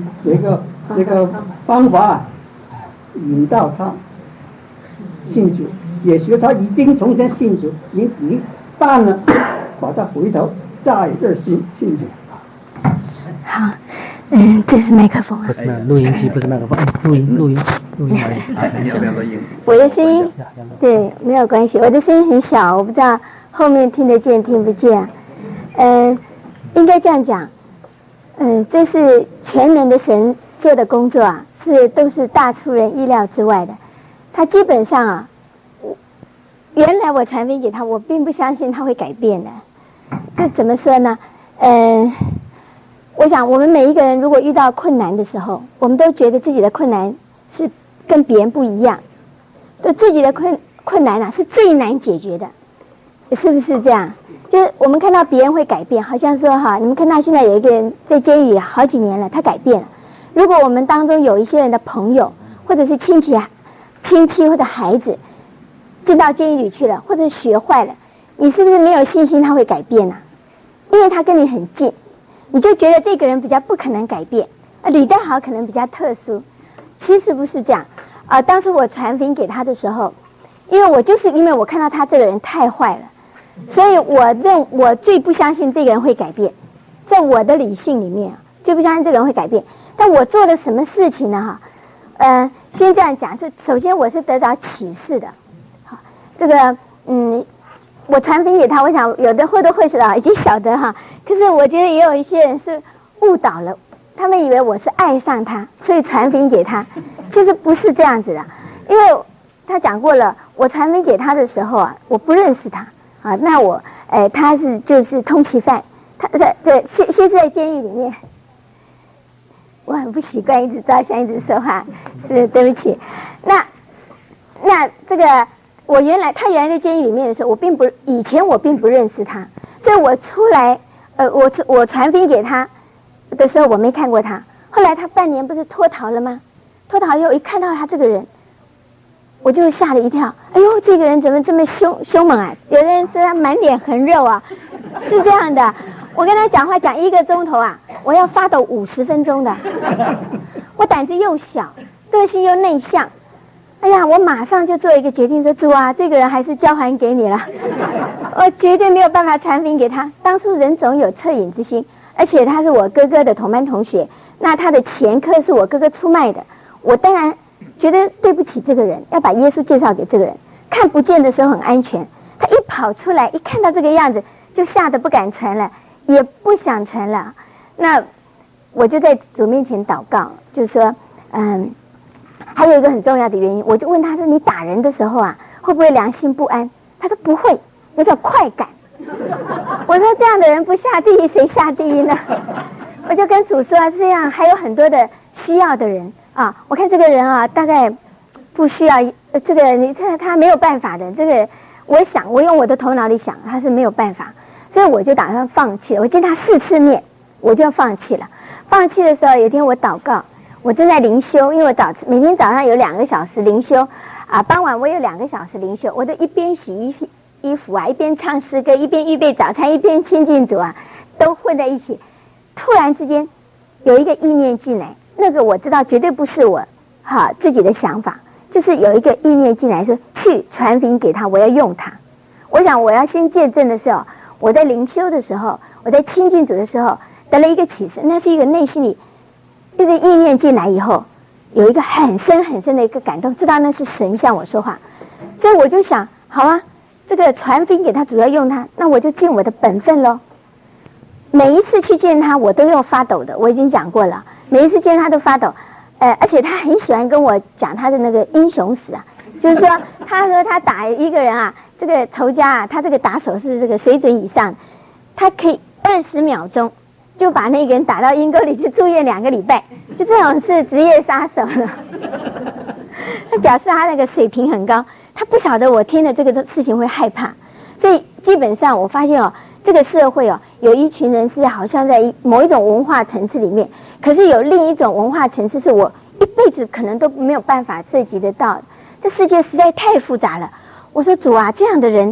方法，引导他信主，也许他已经从前信主，你淡了，把他回头再热心信主。 好，这是麦克风啊， 不是录音机，不是麦克风，录音而已。 你要不要录音？ 我的声音，对，没有关系，我的声音很小，我不知道后面听得见听不见。应该这样讲，这是全能的神做的工作啊，都是大出人意料之外的。他基本上啊，原来我传福音给他，我并不相信他会改变的。这怎么说呢？我想我们每一个人如果遇到困难的时候，我们都觉得自己的困难是跟别人不一样，就自己的困难啊是最难解决的，是不是这样？就是我们看到别人会改变，好像说哈，你们看到现在有一个人在监狱好几年了，他改变了。如果我们当中有一些人的朋友或者是亲戚或者孩子进到监狱里去了，或者学坏了，你是不是没有信心他会改变啊？因为他跟你很近，你就觉得这个人比较不可能改变，吕德豪可能比较特殊。其实不是这样啊。当初我传福音给他的时候，因为我看到他这个人太坏了，所以我最不相信这个人会改变，在我的理性里面最不相信这个人会改变。但我做了什么事情呢？先这样讲，就首先我是得着启示的。好，这个我传福音给他，我想有的或多或少已经晓得哈。可是我觉得也有一些人是误导了，他们以为我是爱上他，所以传福音给他。其实不是这样子的，因为他讲过了，我传福音给他的时候啊，我不认识他啊。那他就是通缉犯，他先是在监狱里面。我很不习惯一直照相一直说话，是对不起。那这个他原来在监狱里面的时候，以前我并不认识他，所以我出来我传福音给他的时候我没看过他。后来他半年不是脱逃了吗？脱逃以后一看到他这个人，我就吓了一跳。哎呦，这个人怎么这么凶猛啊？有的人说他满脸横肉啊，是这样的。我跟他讲话讲1个钟头啊，我要发抖50分钟的。我胆子又小，个性又内向。哎呀，我马上就做一个决定，说主啊，这个人还是交还给你了，我绝对没有办法传福音给他。当初人总有恻隐之心，而且他是我哥哥的同班同学，那他的前科是我哥哥出卖的，我当然觉得对不起这个人，要把耶稣介绍给这个人。看不见的时候很安全，他一跑出来，一看到这个样子，就吓得不敢传了，也不想传了。那我就在主面前祷告，就是说，还有一个很重要的原因，我就问他说：“你打人的时候啊，会不会良心不安？”他说：“不会，有种快感。”我说：“这样的人不下地狱，谁下地狱呢？”我就跟主说：“这样还有很多的需要的人啊，我看这个人啊，大概不需要这个，你看他没有办法的。这个我用我的头脑里想，他是没有办法，所以我就打算放弃了。我见他4次面，我就要放弃了。放弃的时候，有一天我祷告。我正在灵修，因为我每天早上有2个小时灵修，傍晚我有2个小时灵修，我都一边洗衣服啊，一边唱诗歌，一边预备早餐，一边亲近主啊，都混在一起。突然之间有一个意念进来，那个我知道绝对不是我自己的想法，就是有一个意念进来说去传福音给他，我要用他。我想我要先见证的时候，我在灵修的时候，我在亲近主的时候得了一个启示，那是一个内心里这个意念进来以后，有一个很深很深的一个感动，知道那是神向我说话，所以我就想，好啊，这个传福音给他，主要用他，那我就尽我的本分咯。每一次去见他，我都要发抖的，我已经讲过了，每一次见他都发抖，而且他很喜欢跟我讲他的那个英雄史啊，就是说他说他打一个人啊，这个仇家啊，他这个打手是这个水准以上，他可以20秒钟。就把那个人打到阴沟里去住院2个礼拜，就这种是职业杀手了。他表示他那个水平很高，他不晓得我听了这个事情会害怕，所以基本上我发现这个社会有一群人是好像在某一种文化层次里面，可是有另一种文化层次是我一辈子可能都没有办法涉及得到。这世界实在太复杂了。我说主啊，这样的人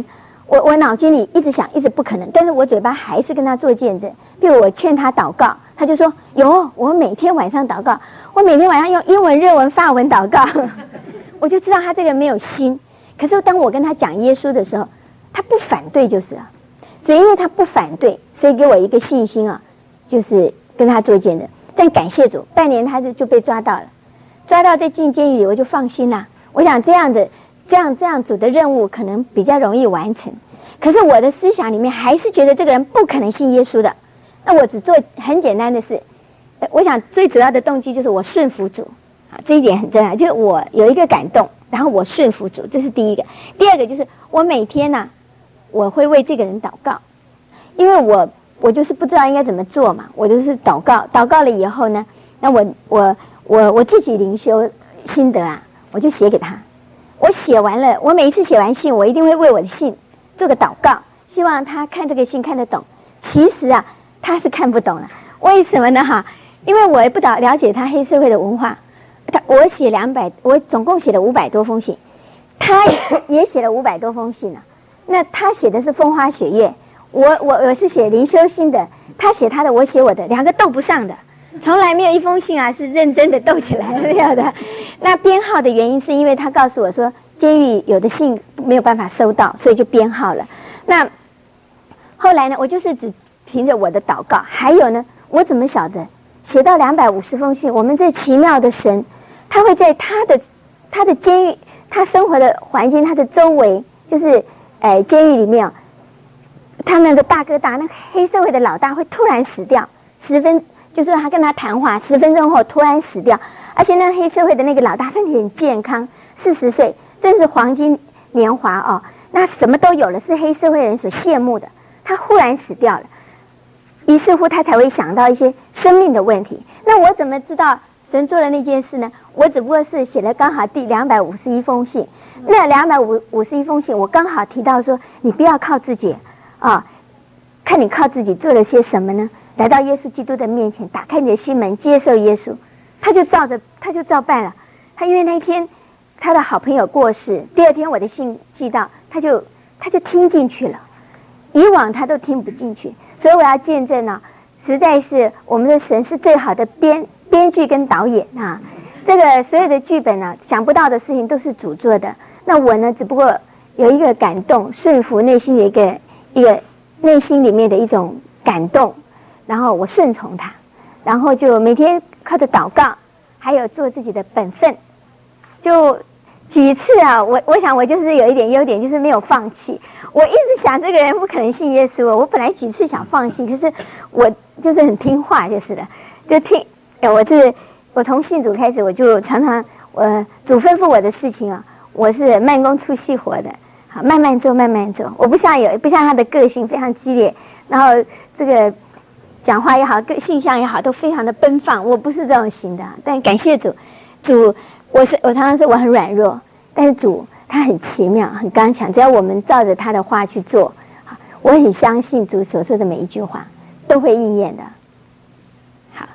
我脑筋里一直想，一直不可能，但是我嘴巴还是跟他做见证。比如我劝他祷告，他就说有，我每天晚上祷告，我每天晚上用英文、日文、法文祷告，我就知道他这个没有心。可是当我跟他讲耶稣的时候，他不反对就是了。所以因为他不反对，所以给我一个信心啊，就是跟他做见证。但感谢主，半年他就被抓到了，抓到在进监狱里，我就放心啦。我想这样主的任务可能比较容易完成。可是我的思想里面还是觉得这个人不可能信耶稣的。那我只做很简单的事，我想最主要的动机就是我顺服主啊，这一点很重要。就是我有一个感动，然后我顺服主，这是第一个。第二个就是我每天呢，我会为这个人祷告，因为我就是不知道应该怎么做嘛，我就是祷告了以后呢，那我自己灵修心得啊，我就写给他。我写完了，我每一次写完信，我一定会为我的信做个祷告，希望他看这个信看得懂。其实啊，他是看不懂了，为什么呢？因为我也不了解他黑社会的文化。我总共写了500多封信，他也写了500多封信了。那他写的是风花雪月，我是写灵修心的，他写他的，我写我的，两个斗不上的，从来没有一封信啊是认真的斗起来没有的。那编号的原因是因为他告诉我说，监狱有的信没有办法收到，所以就编号了。那后来呢，我就是只凭着我的祷告，还有呢，我怎么晓得写到250封信？我们这奇妙的神，他会在他的监狱，他生活的环境，他的周围，就是监狱里面他们的大哥大，那个黑社会的老大会突然死掉就是他跟他谈话10分钟后突然死掉，而且那黑社会的那个老大身体很健康，40岁，正是黄金年华哦，那什么都有了，是黑社会人所羡慕的。他忽然死掉了，于是乎他才会想到一些生命的问题。那我怎么知道神做了那件事呢？我只不过是写了刚好第251封信，那251封信我刚好提到说，你不要靠自己啊，看你靠自己做了些什么呢？来到耶稣基督的面前，打开你的心门，接受耶稣。他就照办了。他因为那一天他的好朋友过世，第2天我的信寄到，他就听进去了，以往他都听不进去。所以我要见证呢，实在是我们的神是最好的编剧跟导演啊。这个所有的剧本呢，想不到的事情都是主做的。那我呢，只不过有一个感动，顺服内心的一个内心里面的一种感动，然后我顺从他，然后就每天靠着祷告，还有做自己的本分。就几次啊，我想我就是有一点优点，就是没有放弃。我一直想这个人不可能信耶稣，我本来几次想放弃，可是我就是很听话就是了，就听。我从信主开始，我就常常主吩咐我的事情啊，我是慢工出细活的，好慢慢做慢慢做。我不像他的个性非常激烈，然后这个讲话也好，性向也好，都非常的奔放。我不是这种型的，但感谢主，我常常说我很软弱，但是主他很奇妙，很刚强。只要我们照着他的话去做，我很相信主所说的每一句话都会应验的。好，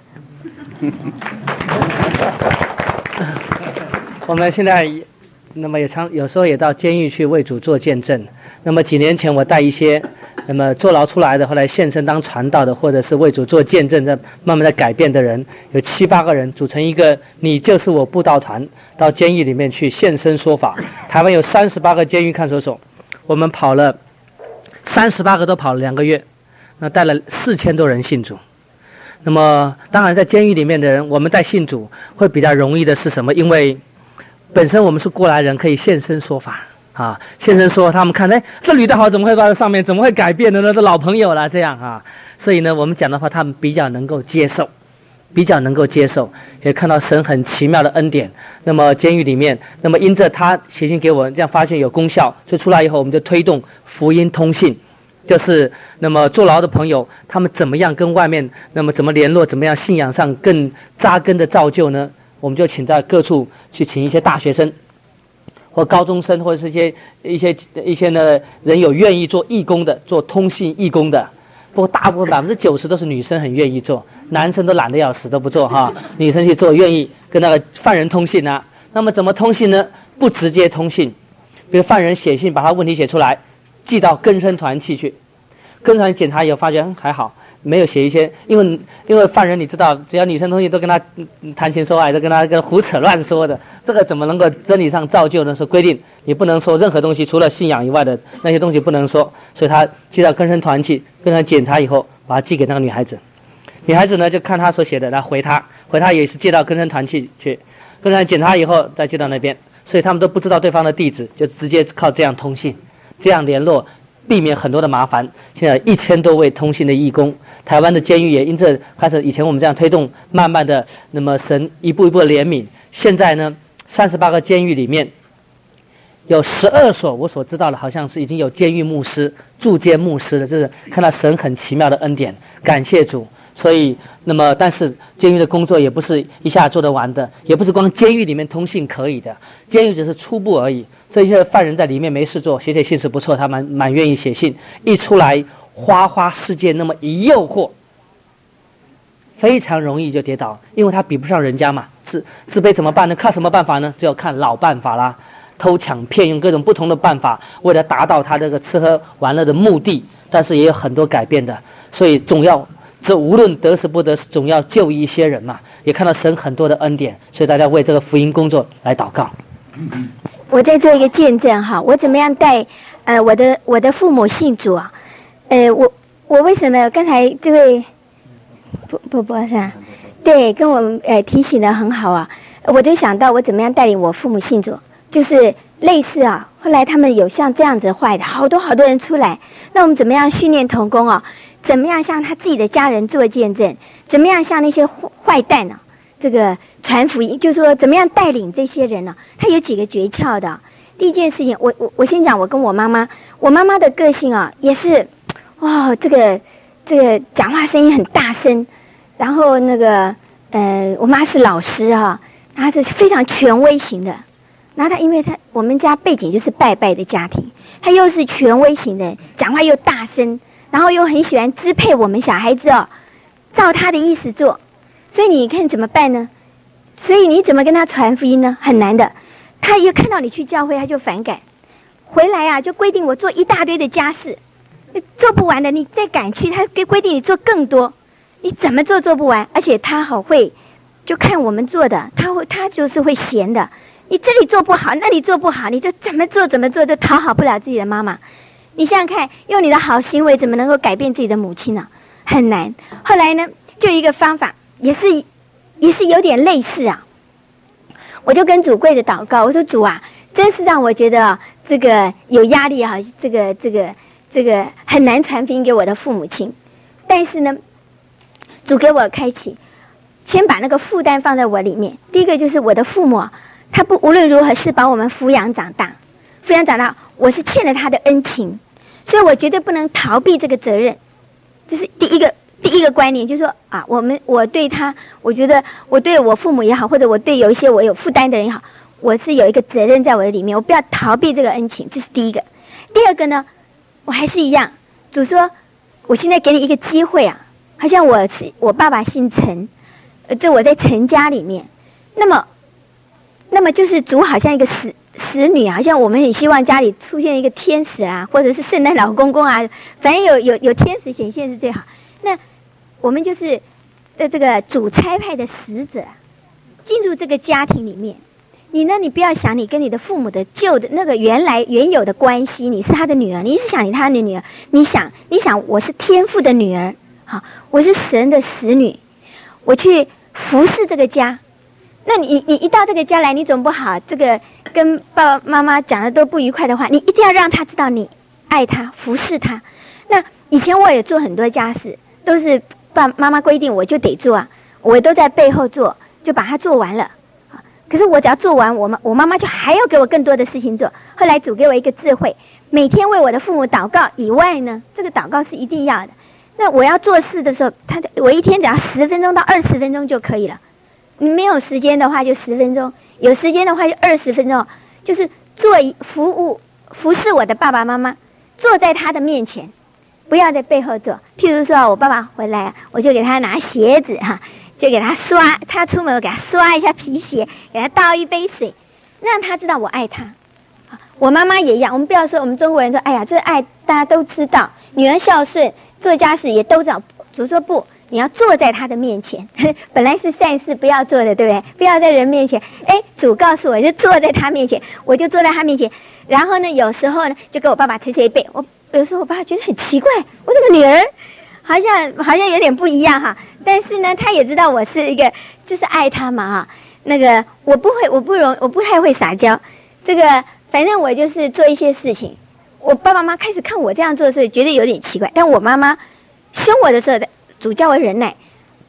我们现在那么有时候也到监狱去为主做见证。那么几年前我带一些那么坐牢出来的，后来现身当传道的，或者是为主做见证，在慢慢的改变的人，有7、8个人组成一个你就是我布道团，到监狱里面去现身说法。台湾有38个监狱看守所，我们跑了38个都跑了2个月，那带了4000多人信主。那么当然在监狱里面的人，我们带信主会比较容易的是什么？因为本身我们是过来人，可以现身说法啊，现身说他们看，这女的好，怎么会到上面，怎么会改变的呢？这老朋友了，这样啊。所以呢，我们讲的话，他们比较能够接受，也看到神很奇妙的恩典。那么监狱里面，那么因着他写信给我们，这样发现有功效，所以出来以后，我们就推动福音通信。就是那么坐牢的朋友，他们怎么样跟外面，那么怎么联络，怎么样信仰上更扎根的造就呢？我们就请在各处去请一些大学生或高中生，或者是一些呢人有愿意做义工的，做通信义工的。不过大部分90%都是女生很愿意做，男生都懒得要死都不做哈。女生去做，愿意跟那个犯人通信啊。那么怎么通信呢？不直接通信，比如犯人写信把他问题写出来， 寄到更生团去，更生团检查以后发觉还好，没有写一些，因为犯人你知道，只要女生同学都跟他谈情说爱，都跟他胡扯乱说的，这个怎么能够真理上造就呢？说规定你不能说任何东西，除了信仰以外的那些东西不能说，所以他寄到更生团去，更生团检查以后，把他寄给那个女孩子。女孩子呢就看他所写的来回他也是寄到更生团去，更生团检查以后再寄到那边，所以他们都不知道对方的地址，就直接靠这样通信，这样联络，避免很多的麻烦。现在1000多位通信的义工，台湾的监狱也因这开始，以前我们这样推动，慢慢的，那么神一步一步的怜悯。现在呢，38个监狱里面，有12所我所知道的，好像是已经有监狱牧师、驻监牧师了，这是看到神很奇妙的恩典，感谢主。所以，那么但是监狱的工作也不是一下做得完的，也不是光监狱里面通信可以的，监狱只是初步而已。这些犯人在里面没事做，写信是不错，他蛮愿意写信。一出来，花世界那么一诱惑，非常容易就跌倒，因为他比不上人家嘛。自卑怎么办呢？靠什么办法呢？只有看老办法啦，偷抢骗，用各种不同的办法，为了达到他这个吃喝玩乐的目的。但是也有很多改变的，所以总要。这无论得死不得死，总要救一些人嘛。也看到神很多的恩典，所以大家为这个福音工作来祷告。 我在做一个见证哈，我怎么样带我的父母信主啊？我为什么刚才这位不是啊？对，跟我提醒的很好啊。我就想到我怎么样带领我父母信主，就是类似啊。后来他们有像这样子坏的，好多人出来，那我们怎么样训练同工啊？怎么样向他自己的家人做见证？怎么样向那些坏蛋呢？这个传福音，就是说怎么样带领这些人呢？他有几个诀窍的。第一件事情，我先讲，我跟我妈妈的个性啊，也是，哇，这个讲话声音很大声，然后那个我妈是老师啊，她是非常权威型的。然后因为我们家背景就是拜的家庭，她又是权威型的，讲话又大声。然后又很喜欢支配我们小孩子哦，照他的意思做，所以你看怎么办呢？所以你怎么跟他传福音呢？很难的。他一看到你去教会，他就反感，回来啊就规定我做一大堆的家事，做不完的，你再赶去，他规定你做更多，你怎么做不完？而且他好会，就看我们做的，他就是会嫌的。你这里做不好，那里做不好，你就怎么做都讨好不了自己的妈妈。你想想看，用你的好行为怎么能够改变自己的母亲呢？很难。后来呢，就一个方法，也是有点类似啊。我就跟主跪着祷告，我说主啊，真是让我觉得这个有压力啊，这个很难传福音给我的父母亲。但是呢，主给我开启，先把那个负担放在我里面。第一个就是我的父母啊，他无论如何是把我们抚养长大，我是欠了他的恩情。所以我绝对不能逃避这个责任，这是第一个观念，就是说啊，我对他，我觉得我对我父母也好，或者我对有一些我有负担的人也好，我是有一个责任在我的里面，我不要逃避这个恩情，这是第一个。第二个呢，我还是一样，主说，我现在给你一个机会啊，好像我爸爸姓陈，这我在陈家里面，那么就是主好像一个使女，好像我们很希望家里出现一个天使啊，或者是圣诞老公公啊，反正有天使显现是最好。那我们就是这个主差派的使者，进入这个家庭里面。你不要想你跟你的父母的旧的那个原有的关系，你是他的女儿，你是想你他的女儿，你想我是天父的女儿，好，我是神的使女，我去服侍这个家。那你一到这个家来，你总不好这个跟爸爸妈妈讲的都不愉快的话，你一定要让他知道你爱他，服侍他。那以前我也做很多家事，都是爸妈妈规定我就得做啊，我都在背后做，就把它做完了。可是我只要做完，我妈妈就还要给我更多的事情做。后来主给我一个智慧，每天为我的父母祷告以外呢，这个祷告是一定要的。那我要做事的时候，我一天只要10分钟到20分钟就可以了。你没有时间的话就10分钟，有时间的话就20分钟，就是服侍我的爸爸妈妈，坐在他的面前，不要在背后做。譬如说我爸爸回来，我就给他拿鞋子哈，就给他刷，他出门我给他刷一下皮鞋，给他倒一杯水，让他知道我爱他。 我妈妈也一样，我们不要说我们中国人说，哎呀，这爱大家都知道，女儿孝顺，做家事也都知道。主说不，你要坐在他的面前，本来是善事不要做的，对不对？不要在人面前。哎，主告诉我就坐在他面前，我就坐在他面前。然后呢，有时候呢，就跟我爸爸捶捶背。有时候我爸觉得很奇怪，我这个女儿好像有点不一样哈。但是呢，他也知道我是一个就是爱他嘛哈。那个我不太会撒娇，这个反正我就是做一些事情。我爸爸妈妈开始看我这样做的时候，觉得有点奇怪。但我妈妈凶我的时候，主叫我忍耐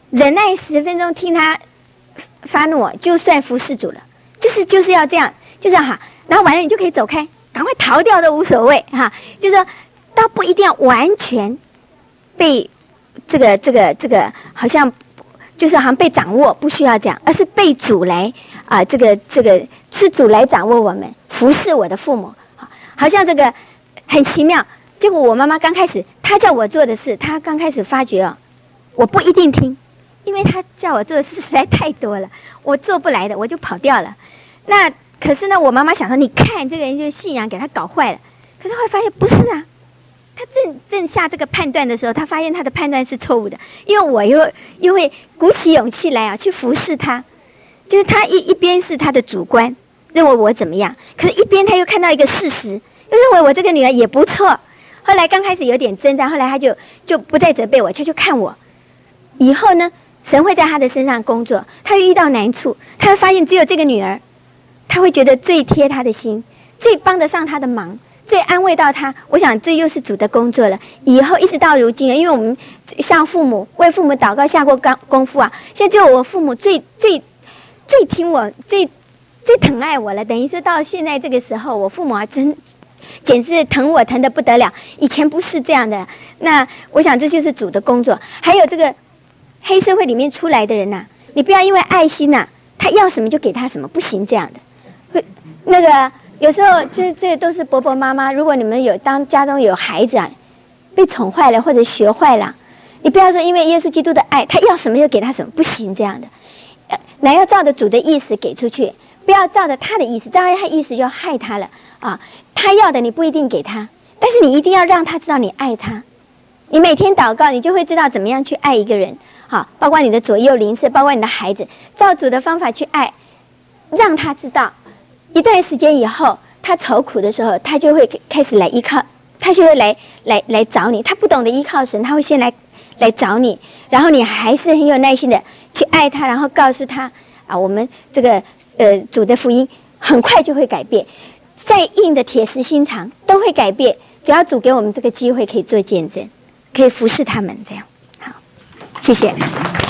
10分钟，听他发怒，就算服侍主了。就是要这样，就是哈。然后完了你就可以走开，赶快逃掉都无所谓哈。就是说，倒不一定要完全被这个好像就是好像被掌握，不需要这样，而是被主来这个是主来掌握我们，服侍我的父母，好像这个很奇妙。结果我妈妈刚开始，她叫我做的事，她刚开始发觉我不一定听，因为她叫我做的事实在太多了，我做不来的，我就跑掉了。那可是呢，我妈妈想说，你看这个人就是信仰给他搞坏了。可是后来发现不是啊，他正下这个判断的时候，他发现他的判断是错误的，因为我又会鼓起勇气来去服侍他，就是他一边是他的主观认为我怎么样，可是一边他又看到一个事实，又认为我这个女儿也不错。后来刚开始有点挣扎，后来他就不再责备我，就看我。以后呢，神会在他的身上工作，他会遇到难处，他会发现只有这个女儿，他会觉得最贴他的心，最帮得上他的忙，最安慰到他。我想这又是主的工作了。以后一直到如今，因为我们向父母为父母祷告下过功夫啊，现在只有我父母最听我，最疼爱我了。等于是到现在这个时候，我父母简直疼我疼得不得了，以前不是这样的。那我想这就是主的工作。还有这个黑社会里面出来的人你不要因为爱心他要什么就给他什么，不行这样的。那个有时候这都是伯伯妈妈，如果你们当家中有孩子被宠坏了或者学坏了，你不要说因为耶稣基督的爱，他要什么就给他什么，不行这样的。乃要照着主的意思给出去，不要照着他的意思，照着他意思就害他了他要的你不一定给他，但是你一定要让他知道你爱他。你每天祷告，你就会知道怎么样去爱一个人包括你的左右邻舍，包括你的孩子，照主的方法去爱，让他知道一段时间以后他愁苦的时候，他就会开始来依靠，他就会来找你。他不懂得依靠神，他会先来找你，然后你还是很有耐心的去爱他，然后告诉他我们这个主的福音很快就会改变，再硬的铁石心肠都会改变，只要主给我们这个机会可以做见证，可以服侍他们这样。好，谢谢。